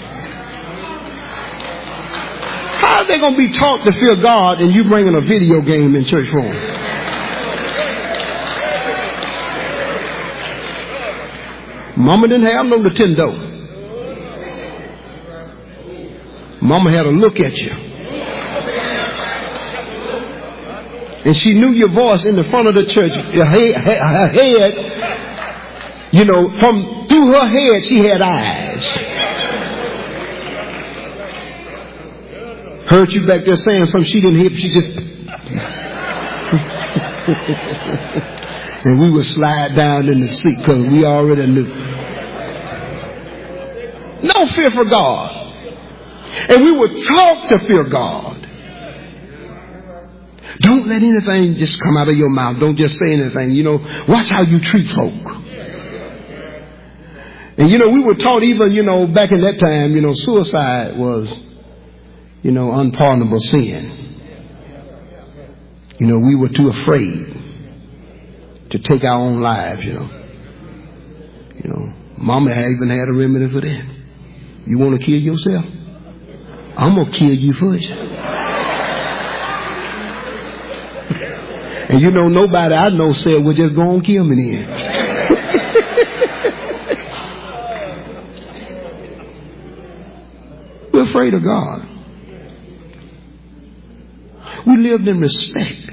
How are they going to be taught to fear God and you bringing a video game in church for them? Mama didn't have no Nintendo. Mama had a look at you. And she knew your voice in the front of the church. Her head, her head, you know, from through her head she had eyes. Heard you back there saying something she didn't hear, but she just... And we would slide down in the seat because we already knew. No fear for God. And we would talk to fear God. Don't let anything just come out of your mouth. Don't just say anything. You know, watch how you treat folk. And you know, we were taught even, you know, back in that time, you know, suicide was... you know, unpardonable sin. You know, we were too afraid to take our own lives, you know. You know, Mama had even had a remedy for that. You want to kill yourself? I'm going to kill you first. And you know, nobody I know said, well, just go and kill me then. We're afraid of God. We lived in respect,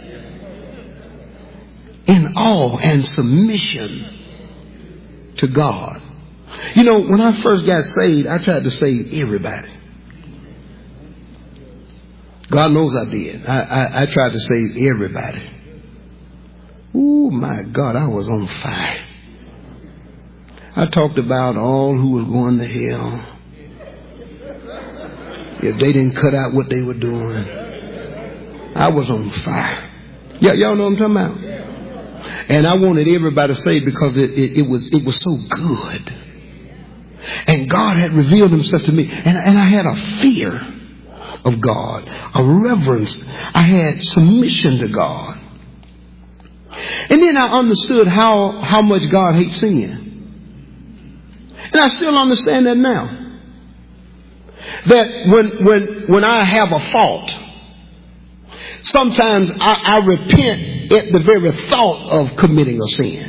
in awe and submission to God. You know, when I first got saved, I tried to save everybody. God knows I did. I, I, I tried to save everybody. Oh my God, I was on fire. I talked about all who were going to hell if they didn't cut out what they were doing. I was on fire. Yeah, y'all know what I'm talking about? And I wanted everybody to say it because it, it, it was it was so good. And God had revealed himself to me. And, and I had a fear of God, a reverence. I had submission to God. And then I understood how, how much God hates sin. And I still understand that now. That when when when I have a fault, sometimes I, I repent at the very thought of committing a sin.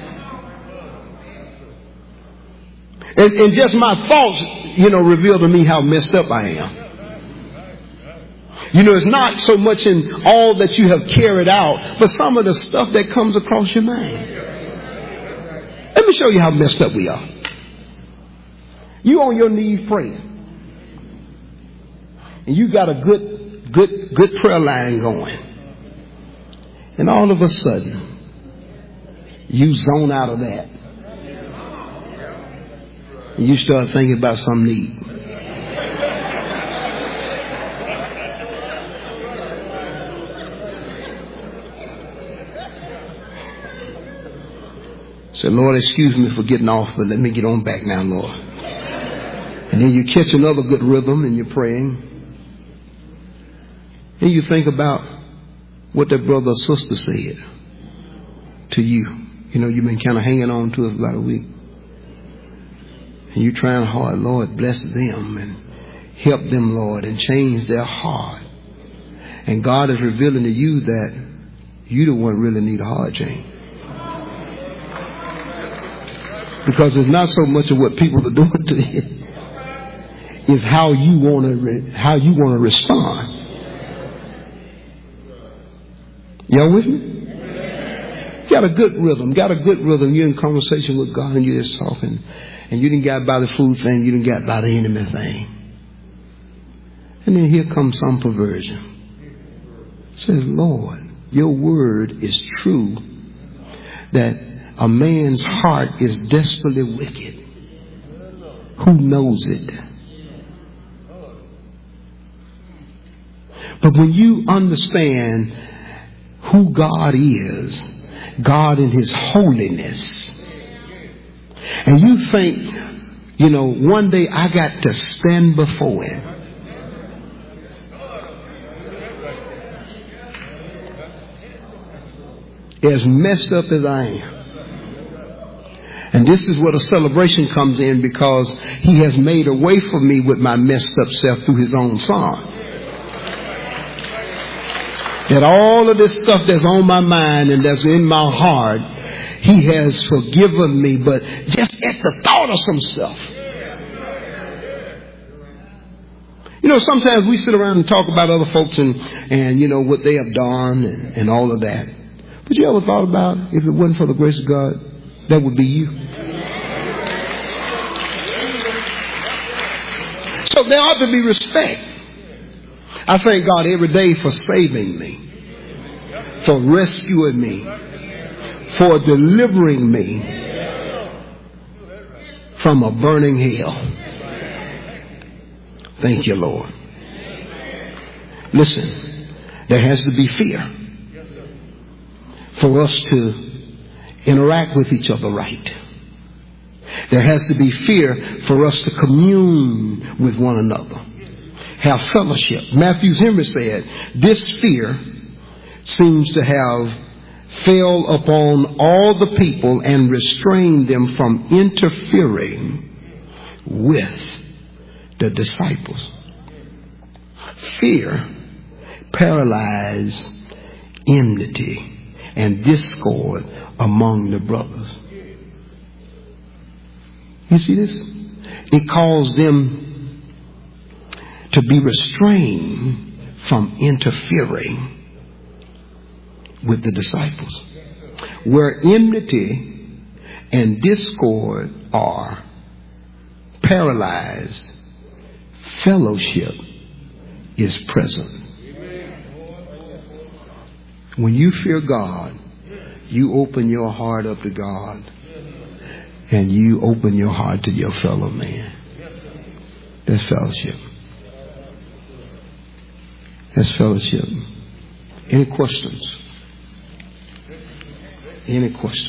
And, and just my thoughts, you know, reveal to me how messed up I am. You know, it's not so much in all that you have carried out, but some of the stuff that comes across your mind. Let me show you how messed up we are. You on your knees praying. And you got a good, good, good prayer line going. And all of a sudden, you zone out of that. And you start thinking about some need. Say, Lord, excuse me for getting off, but let me get on back now, Lord. And then you catch another good rhythm and you're praying. And you think about what that brother or sister said to you. You know, you've been kind of hanging on to it for about a week. And you're trying hard, Lord, bless them and help them, Lord, and change their heart. And God is revealing to you that you the one really need a heart change. Because it's not so much of what people are doing to you. It's how you want to re- how you want to respond. Y'all with me? Got a good rhythm. Got a good rhythm. You're in conversation with God and you're just talking. And you didn't get by the food thing. You didn't get by the enemy thing. And then here comes some perversion. It says, Lord, your word is true that a man's heart is desperately wicked. Who knows it? But when you understand who God is, God in his holiness, and you think, you know, one day I got to stand before him. As messed up as I am. And this is where the celebration comes in, because he has made a way for me with my messed up self through his own son. That all of this stuff that's on my mind and that's in my heart, he has forgiven me. But just at the thought of some stuff. You know, sometimes we sit around and talk about other folks and, and you know, what they have done and, and all of that. But you ever thought about if it wasn't for the grace of God, that would be you? So there ought to be respect. I thank God every day for saving me, for rescuing me, for delivering me from a burning hell. Thank you, Lord. Listen, there has to be fear for us to interact with each other right. There has to be fear for us to commune with one another. Have fellowship. Matthew Henry said, this fear seems to have fell upon all the people and restrained them from interfering with the disciples. Fear paralyzed enmity and discord among the brothers. You see this? It caused them to be restrained from interfering with the disciples. Where enmity and discord are paralyzed, fellowship is present. When you fear God, you open your heart up to God, and you open your heart to your fellow man. That's fellowship. That's fellowship. Any questions? Any questions?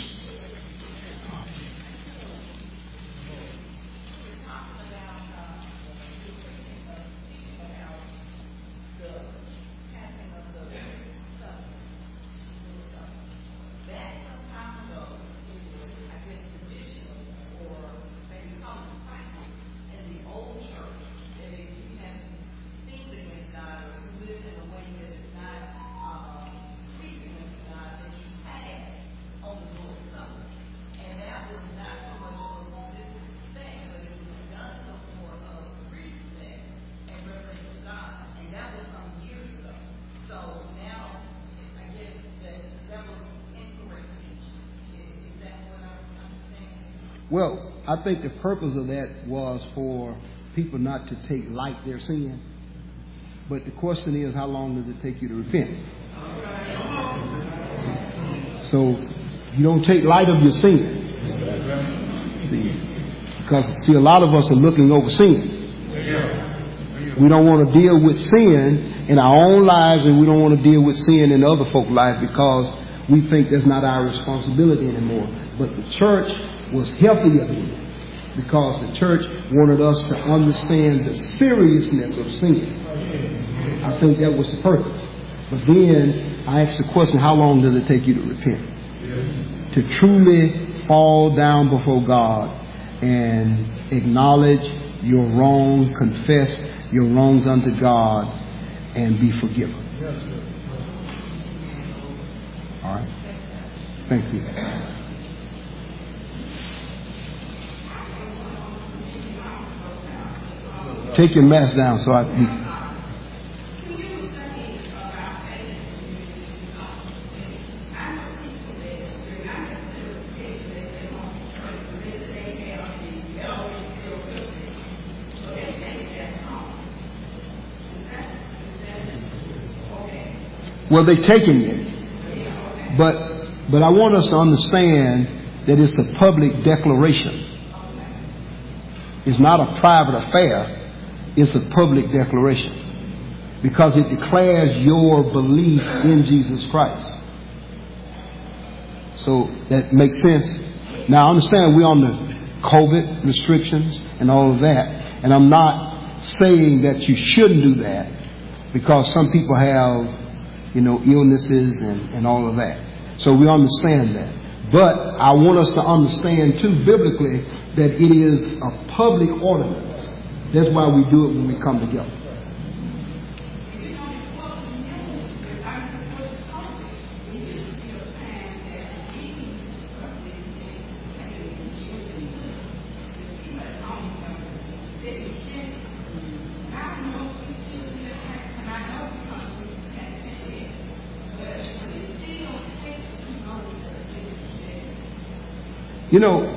Well, I think the purpose of that was for people not to take light their sin. But the question is, how long does it take you to repent? So you don't take light of your sin. See, because, see, a lot of us are looking over sin. We don't want to deal with sin in our own lives, and we don't want to deal with sin in other folks' lives because we think that's not our responsibility anymore. But the church was healthier then, because the church wanted us to understand the seriousness of sin. I think that was the purpose. But then I asked the question, how long does it take you to repent? To truly fall down before God and acknowledge your wrong, confess your wrongs unto God, and be forgiven. All right. Thank you. Take your mask down so I can. Well, they're taking it. But, but I want us to understand that it's a public declaration. It's not a private affair. It's a public declaration because it declares your belief in Jesus Christ. So that makes sense. Now, I understand we're on the COVID restrictions and all of that. And I'm not saying that you shouldn't do that because some people have, you know, illnesses and, and all of that. So we understand that. But I want us to understand, too, biblically, that it is a public ordinance. That's why we do it when we come together. You know,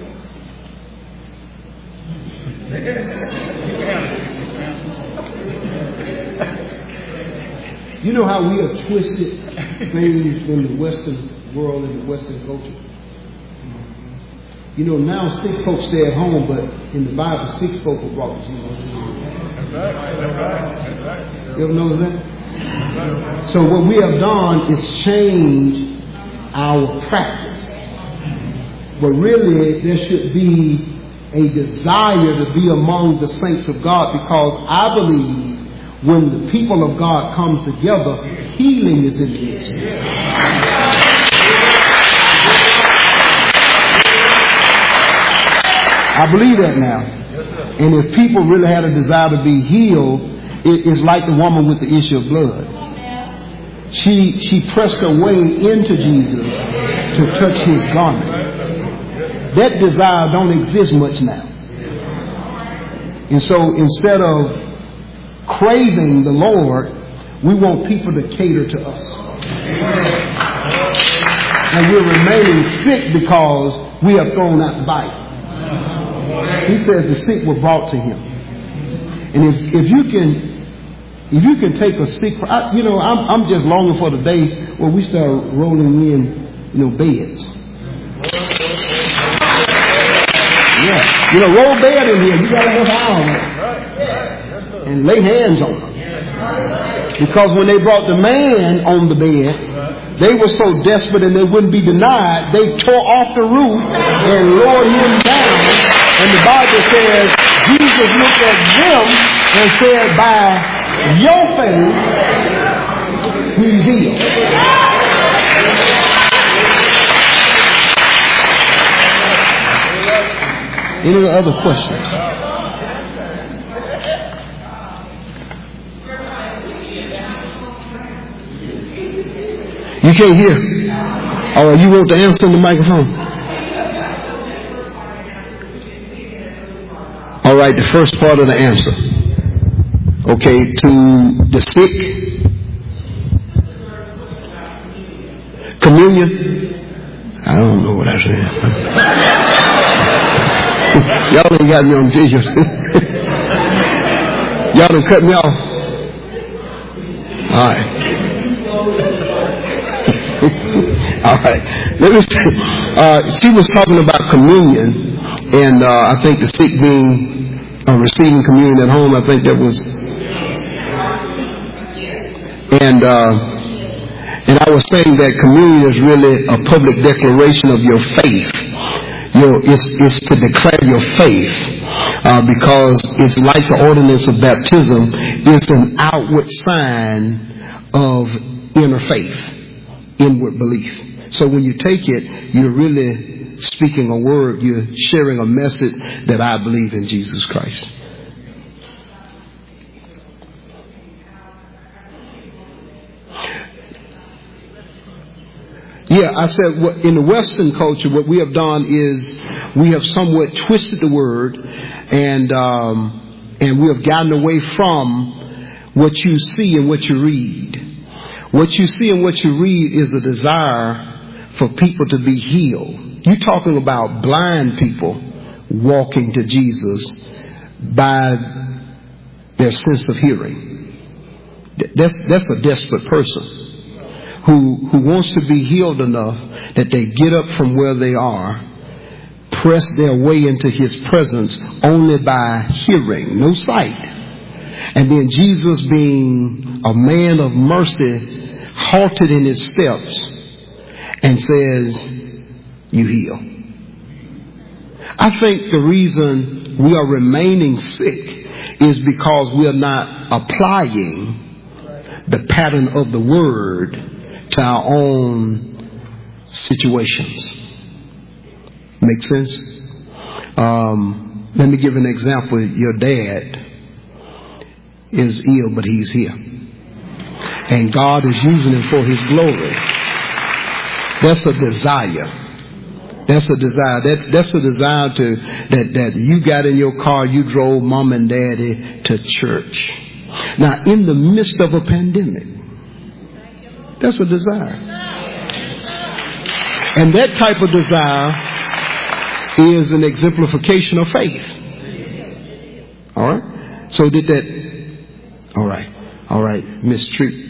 you know how we have twisted things in the Western world, in the Western culture? You know, now sick folks stay at home, but in the Bible, sick folk were brought to Jesus. That's right. That's right. That's right. You ever notice that? So what we have done is change our practice. But really, there should be a desire to be among the saints of God, because I believe when the people of God come together, healing is in the midst. I believe that now. And if people really had a desire to be healed, it is like the woman with the issue of blood. She, she pressed her way into Jesus to touch his garment. That desire don't exist much now. And so instead of craving the Lord, we want people to cater to us. And we're remaining sick because we have thrown out the Bible. He says the sick were brought to him. And if, if you can if you can take a sick, I, you know, I'm, I'm just longing for the day where we start rolling in you know, beds. Yeah. You know, roll a bed in here. You got to go down and lay hands on them. Because when they brought the man on the bed, they were so desperate and they wouldn't be denied, they tore off the roof and lowered him down. And the Bible says, Jesus looked at them and said, by your faith, he's healed. Any other questions? You can't hear. All right, you want to answer on the microphone? All right, the first part of the answer. Okay, to the sick. Communion. I don't know what I said. Y'all ain't got me on video. Y'all done cut me off. All right. All right. Let me see. Uh, she was talking about communion, and uh, I think the sick being uh, receiving communion at home. I think that was, and uh, and I was saying that communion is really a public declaration of your faith. Your, it's, it's to declare your faith, uh, because it's like the ordinance of baptism. It's an outward sign of inner faith, inward belief. So when you take it, you're really speaking a word. You're sharing a message that I believe in Jesus Christ. Yeah, I said what, in the Western culture, what we have done is we have somewhat twisted the word, and um, and we have gotten away from what you see and what you read. What you see and what you read is a desire for people to be healed. You're talking about blind people walking to Jesus by their sense of hearing. That's that's a desperate person who who wants to be healed enough that they get up from where they are, press their way into his presence only by hearing, no sight. And then Jesus, being a man of mercy, halted in his steps and says, you heal. I think the reason we are remaining sick is because we are not applying the pattern of the word to our own situations. Make sense? Um, let me give an example. Your dad is ill, but he's here. And God is using him for his glory. That's a desire. That's a desire. That's, that's a desire to that, that you got in your car, you drove mom and daddy to church. Now, in the midst of a pandemic, that's a desire. And that type of desire is an exemplification of faith. All right? So did that... All right. All right. Miss Treat.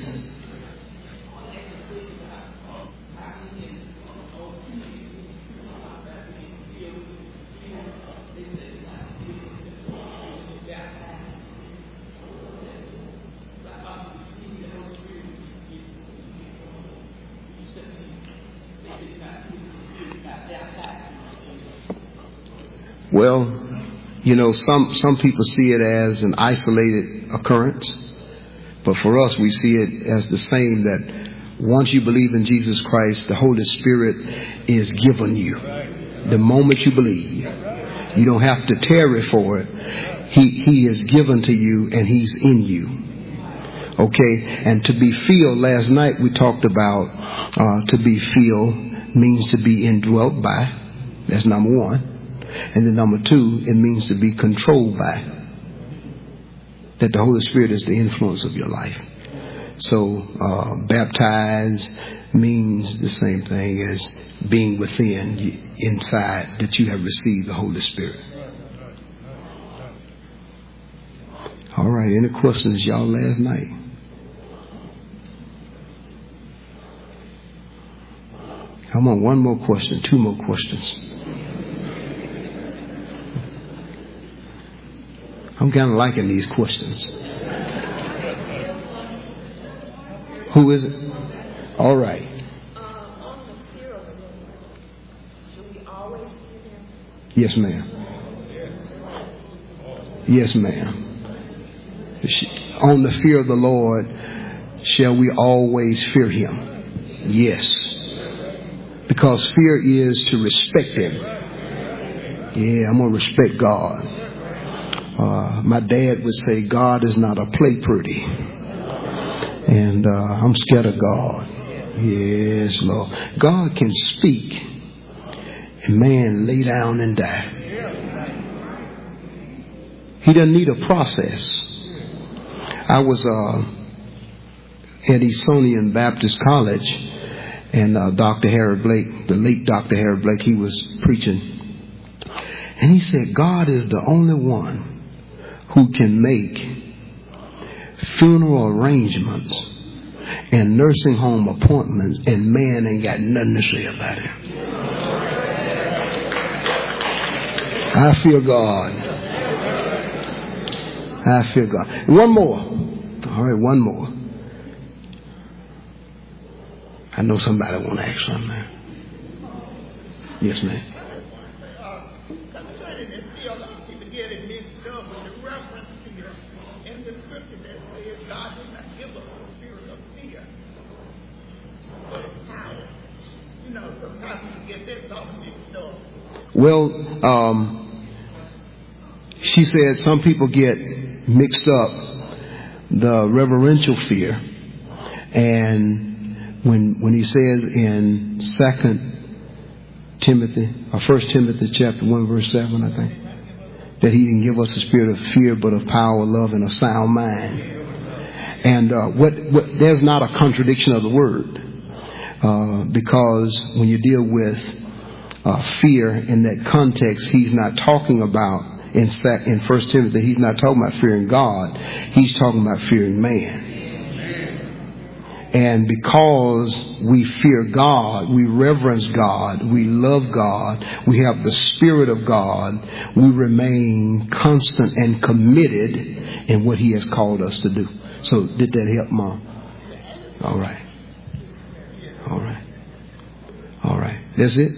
Well, you know, some, some people see it as an isolated occurrence. But for us, we see it as the same, that once you believe in Jesus Christ, the Holy Spirit is given you. The moment you believe, you don't have to tarry for it. He, he is given to you and he's in you. Okay. And to be filled, last night we talked about, uh, to be filled means to be indwelt by. That's number one. And then number two, it means to be controlled by. That the Holy Spirit is the influence of your life. So, uh, baptized means the same thing as being within, inside, that you have received the Holy Spirit. All right, any questions, y'all, last night? I want one more question, two more questions. I'm kind of liking these questions. Who is it? All right. Yes, ma'am. Yes, ma'am. On the fear of the Lord, shall we always fear him? Yes. Because fear is to respect him. Yeah, I'm going to respect God. Uh, my dad would say, God is not a play pretty. And uh, I'm scared of God. Yes, Lord. God can speak and man lay down and die. He doesn't need a process. I was uh, at Esonian Baptist College, and uh, Doctor Harold Blake, the late Doctor Harold Blake, he was preaching. And he said, God is the only one who can make funeral arrangements and nursing home appointments, and man ain't got nothing to say about it. I feel God. I feel God. One more. All right, one more. I know somebody want to ask something. Yes, ma'am. Well, um, she said some people get mixed up the reverential fear, and when when he says in Second Timothy or First Timothy chapter one verse seven, I think, that he didn't give us a spirit of fear, but of power, love, and a sound mind. And uh, what, what there's not a contradiction of the word, uh, because when you deal with uh, fear in that context, he's not talking about. In in First Timothy, he's not talking about fearing God. He's talking about fearing man. And because we fear God, we reverence God, we love God, we have the Spirit of God, we remain constant and committed in what he has called us to do. So did that help, Mom? All right. All right. All right. That's it?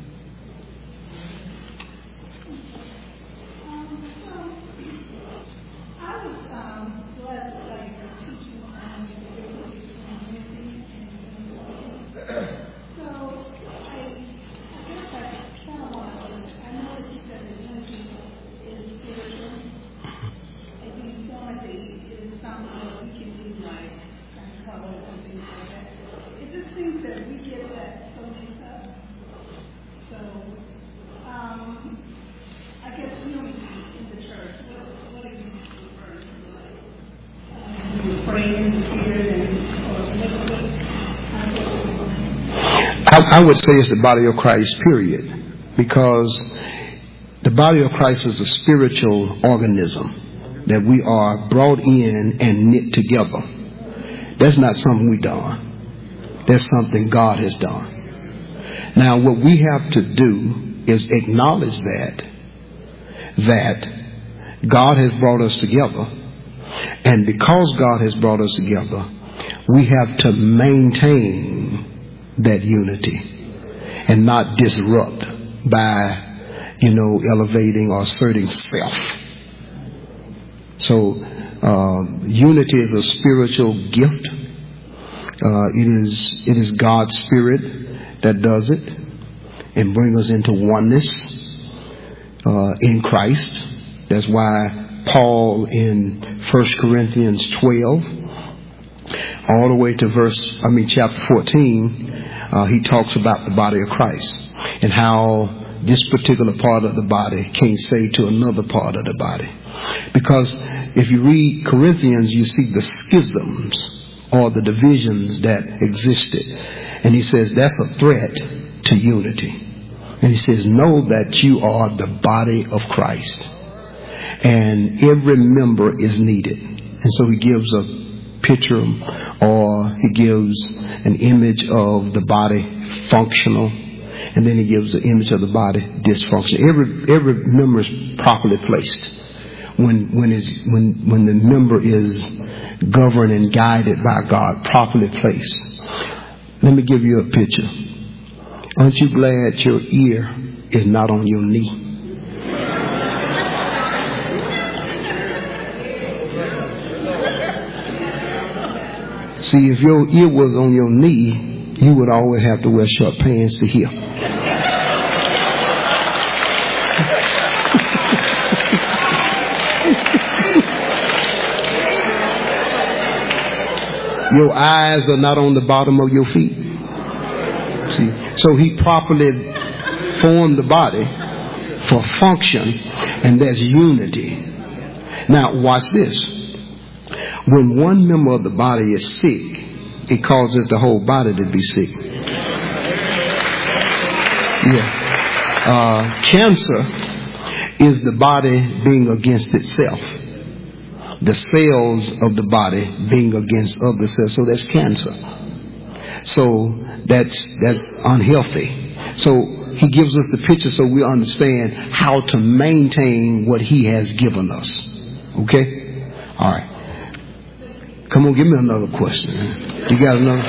I would say it's the body of Christ, period, because the body of Christ is a spiritual organism that we are brought in and knit together. That's not something we done. That's something God has done. Now, what we have to do is acknowledge that, that God has brought us together, and because God has brought us together, we have to maintain that unity and not disrupt by, you know, elevating or asserting self. So uh, unity is a spiritual gift. Uh, it is it is God's Spirit that does it and brings us into oneness uh, in Christ. That's why Paul in First Corinthians twelve, all the way to verse, I mean chapter fourteen, Uh, he talks about the body of Christ and how this particular part of the body can't say to another part of the body. Because if you read Corinthians, you see the schisms or the divisions that existed. And he says that's a threat to unity. And he says, know that you are the body of Christ. And every member is needed. And so he gives a picture or he gives an image of the body functional, and then he gives an image of the body dysfunctional. Every every member is properly placed when when is when when the member is governed and guided by God, properly placed. Let me give you a picture. Aren't you glad your ear is not on your knee? See, if your ear was on your knee, you would always have to wear short pants to hear. Your eyes are not on the bottom of your feet. See, so he properly formed the body for function, and that's unity. Now, watch this. When one member of the body is sick, it causes the whole body to be sick. Yeah. Uh, cancer is the body being against itself. The cells of the body being against other cells. So that's cancer. So that's that's unhealthy. So he gives us the picture so we understand how to maintain what he has given us. Okay? All right. Come on, give me another question. You got another?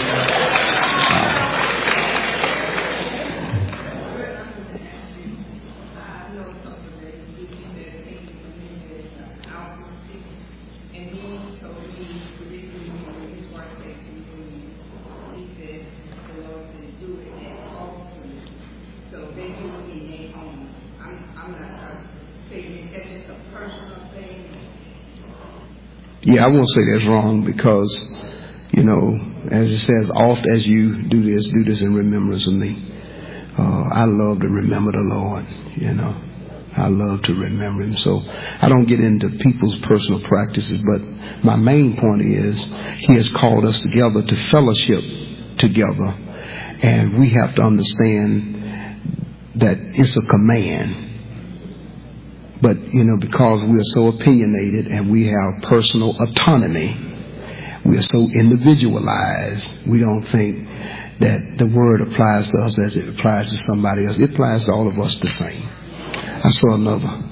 Yeah, I won't say that's wrong because, you know, as it says, oft as you do this, do this in remembrance of me. Uh, I love to remember the Lord, you know. I love to remember him. So I don't get into people's personal practices, but my main point is he has called us together to fellowship together. And we have to understand that it's a command. But, you know, because we are so opinionated and we have personal autonomy, we are so individualized, we don't think that the word applies to us as it applies to somebody else. It applies to all of us the same. I saw another.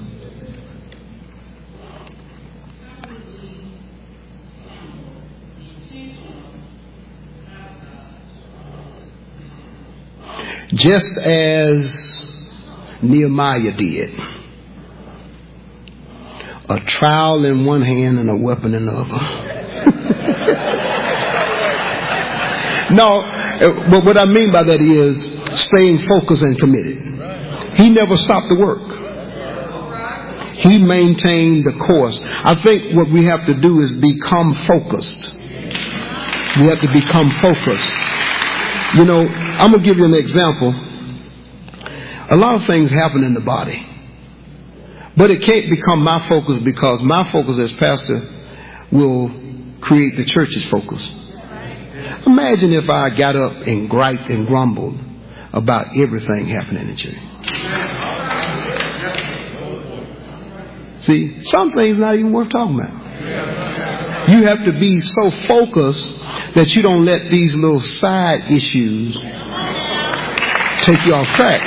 Just as Nehemiah did. A trowel in one hand and a weapon in the other. No, but what I mean by that is staying focused and committed. He never stopped the work. He maintained the course. I think what we have to do is become focused. We have to become focused. You know, I'm going to give you an example. A lot of things happen in the body. But it can't become my focus because my focus as pastor will create the church's focus. Imagine if I got up and griped and grumbled about everything happening in the church. See, some things not even worth talking about. You have to be so focused that you don't let these little side issues take you off track.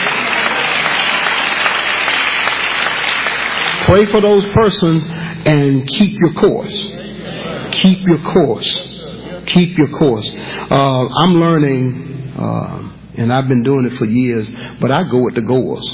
Pray for those persons and keep your course. Keep your course. Keep your course. Uh, I'm learning, uh, and I've been doing it for years, but I go with the goers.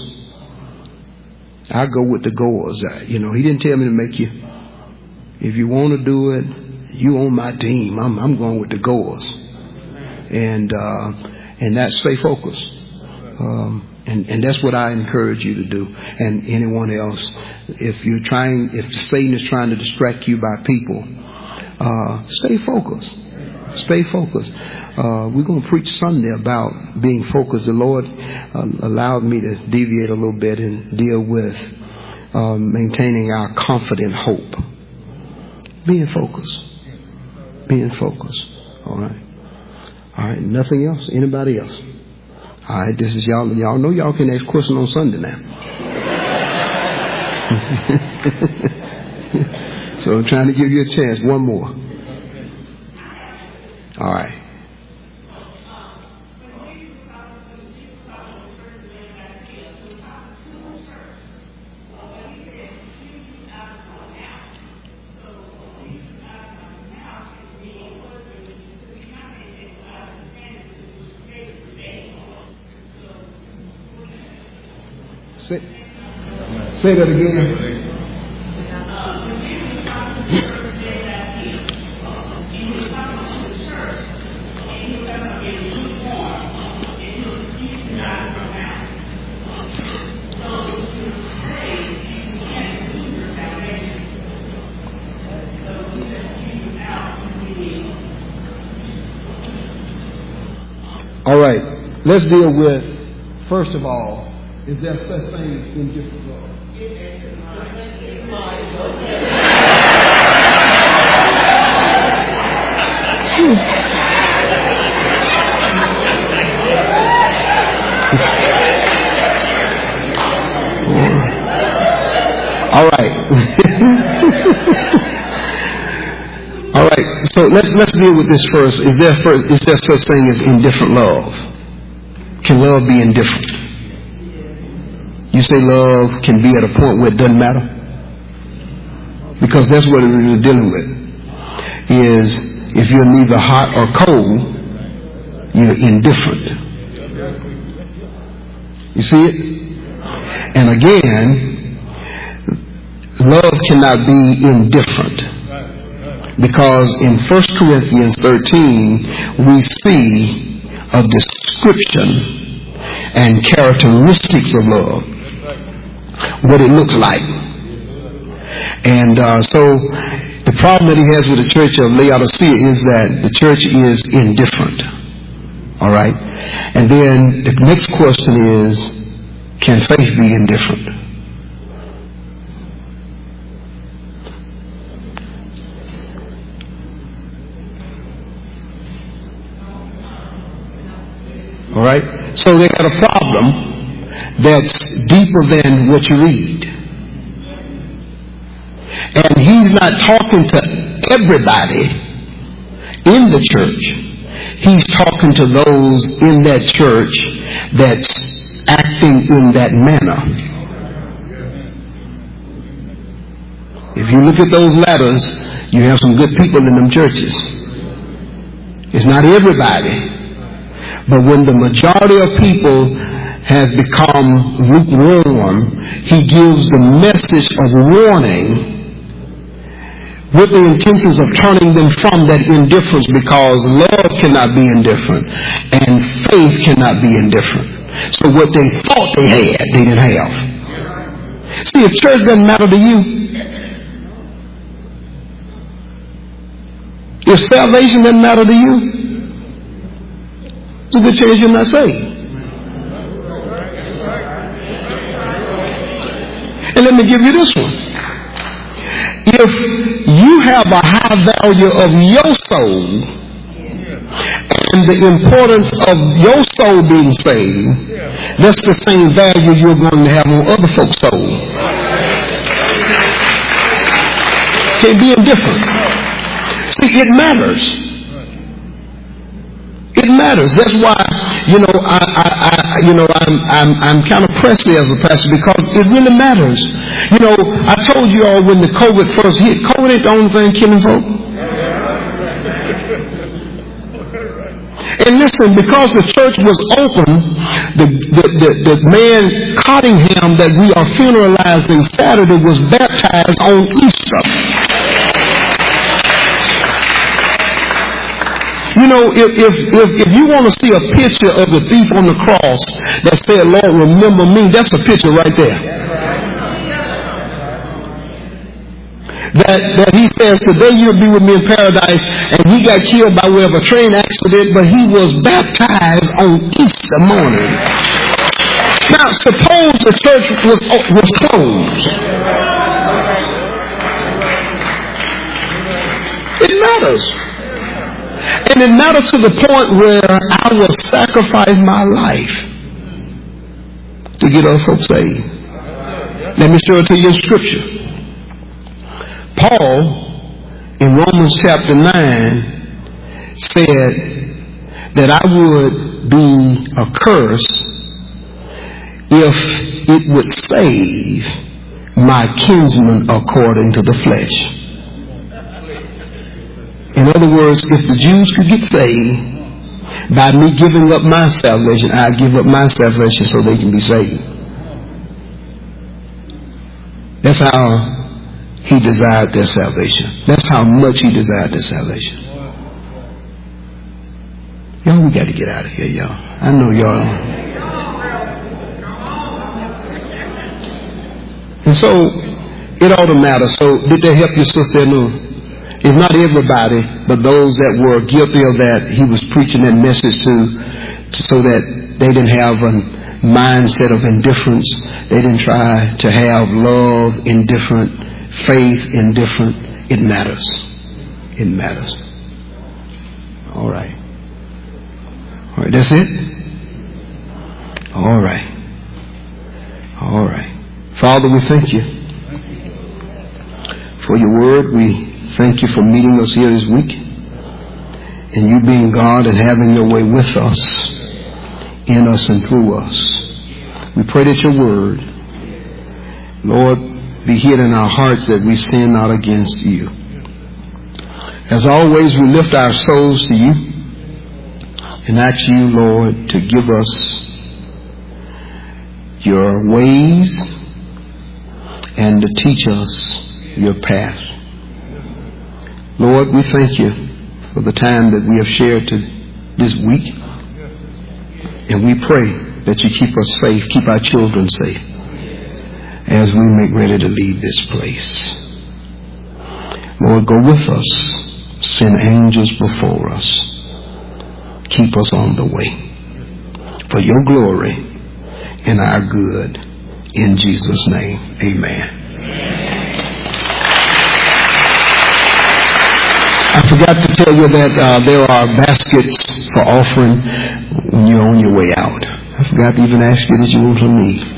I go with the goers. Uh, you know, he didn't tell me to make you. If you want to do it, you on my team. I'm, I'm going with the goers. And, uh, and that's stay focused. Um, And, and that's what I encourage you to do. And anyone else, if you're trying, if Satan is trying to distract you by people, uh, stay focused. Stay focused. Uh, we're going to preach Sunday about being focused. The Lord uh, allowed me to deviate a little bit and deal with uh, maintaining our confident hope. Being focused. Being focused. All right. All right. Nothing else? Anybody else? All right, this is y'all. Y'all know y'all can ask questions on Sunday now. So I'm trying to give you a chance. One more. All right. Say, say that again. All right, let's deal with, first of all, is there such thing as indifferent love? All right. All right. So let's let's deal with this first. Is there first, is there such thing as indifferent love? Can love be indifferent? You say love can be at a point where it doesn't matter? Because that's what we're dealing with. Is if you're neither hot or cold, you're indifferent. You see it? And again, love cannot be indifferent. Because in First Corinthians thirteen, we see a description and characteristics of love, what it looks like. And uh, so the problem that he has with the church of Laodicea is that the church is indifferent. All right? And then the next question is, can faith be indifferent? All right? So they got a problem that's deeper than what you read. And he's not talking to everybody in the church. He's talking to those in that church that's acting in that manner. If you look at those letters, you have some good people in them churches. It's not everybody. But when the majority of people has become lukewarm, he gives the message of warning with the intentions of turning them from that indifference, because love cannot be indifferent and faith cannot be indifferent. So what they thought they had, they didn't have. See, if church doesn't matter to you, if salvation doesn't matter to you, it's a good chance you're not saved. And let me give you this one. If you have a high value of your soul and the importance of your soul being saved, that's the same value you're going to have on other folks' soul. Can't be indifferent. See, it matters. It matters. That's why, you know, I, I, I you know, I'm, I'm, I'm kind of pressed as a pastor, because it really matters. You know, I told you all when the COVID first hit, COVID ain't the only thing killing folk. And listen, because the church was open, the, the, the, the man Cottingham that we are funeralizing Saturday was baptized on Easter. You know, if, if, if, if you want to see a picture of the thief on the cross that said, Lord, remember me, that's a picture right there. That, that he says, today you'll be with me in paradise, and he got killed by way of a train accident, but he was baptized on Easter morning. Now, suppose the church was, was closed. It matters. And it matters to the point where I will sacrifice my life to get other folks saved. Let me show it to you in Scripture. Paul, in Romans chapter nine, said that I would be accursed if it would save my kinsman according to the flesh. In other words, if the Jews could get saved by me giving up my salvation, I give up my salvation so they can be saved. That's how he desired their salvation. That's how much he desired their salvation. Y'all, we got to get out of here, y'all. I know y'all. And so, it ought to matter. So, did that help your sister? No. It's not everybody, but those that were guilty of that, he was preaching that message to, to so that they didn't have a mindset of indifference. They didn't try to have love indifferent, faith indifferent. It matters. It matters. All right. All right, that's it? All right. All right. Father, we thank you for your word. We thank you for meeting us here this week, and you being God and having your way with us, in us and through us. We pray that your word, Lord, be hid in our hearts that we sin not against you. As always, we lift our souls to you and ask you, Lord, to give us your ways and to teach us your path. Lord, we thank you for the time that we have shared to this week. And we pray that you keep us safe, keep our children safe as we make ready to leave this place. Lord, go with us. Send angels before us. Keep us on the way. For your glory and our good. In Jesus' name, amen. I forgot to tell you that uh, there are baskets for offering when you're on your way out. I forgot to even ask you that you want from me.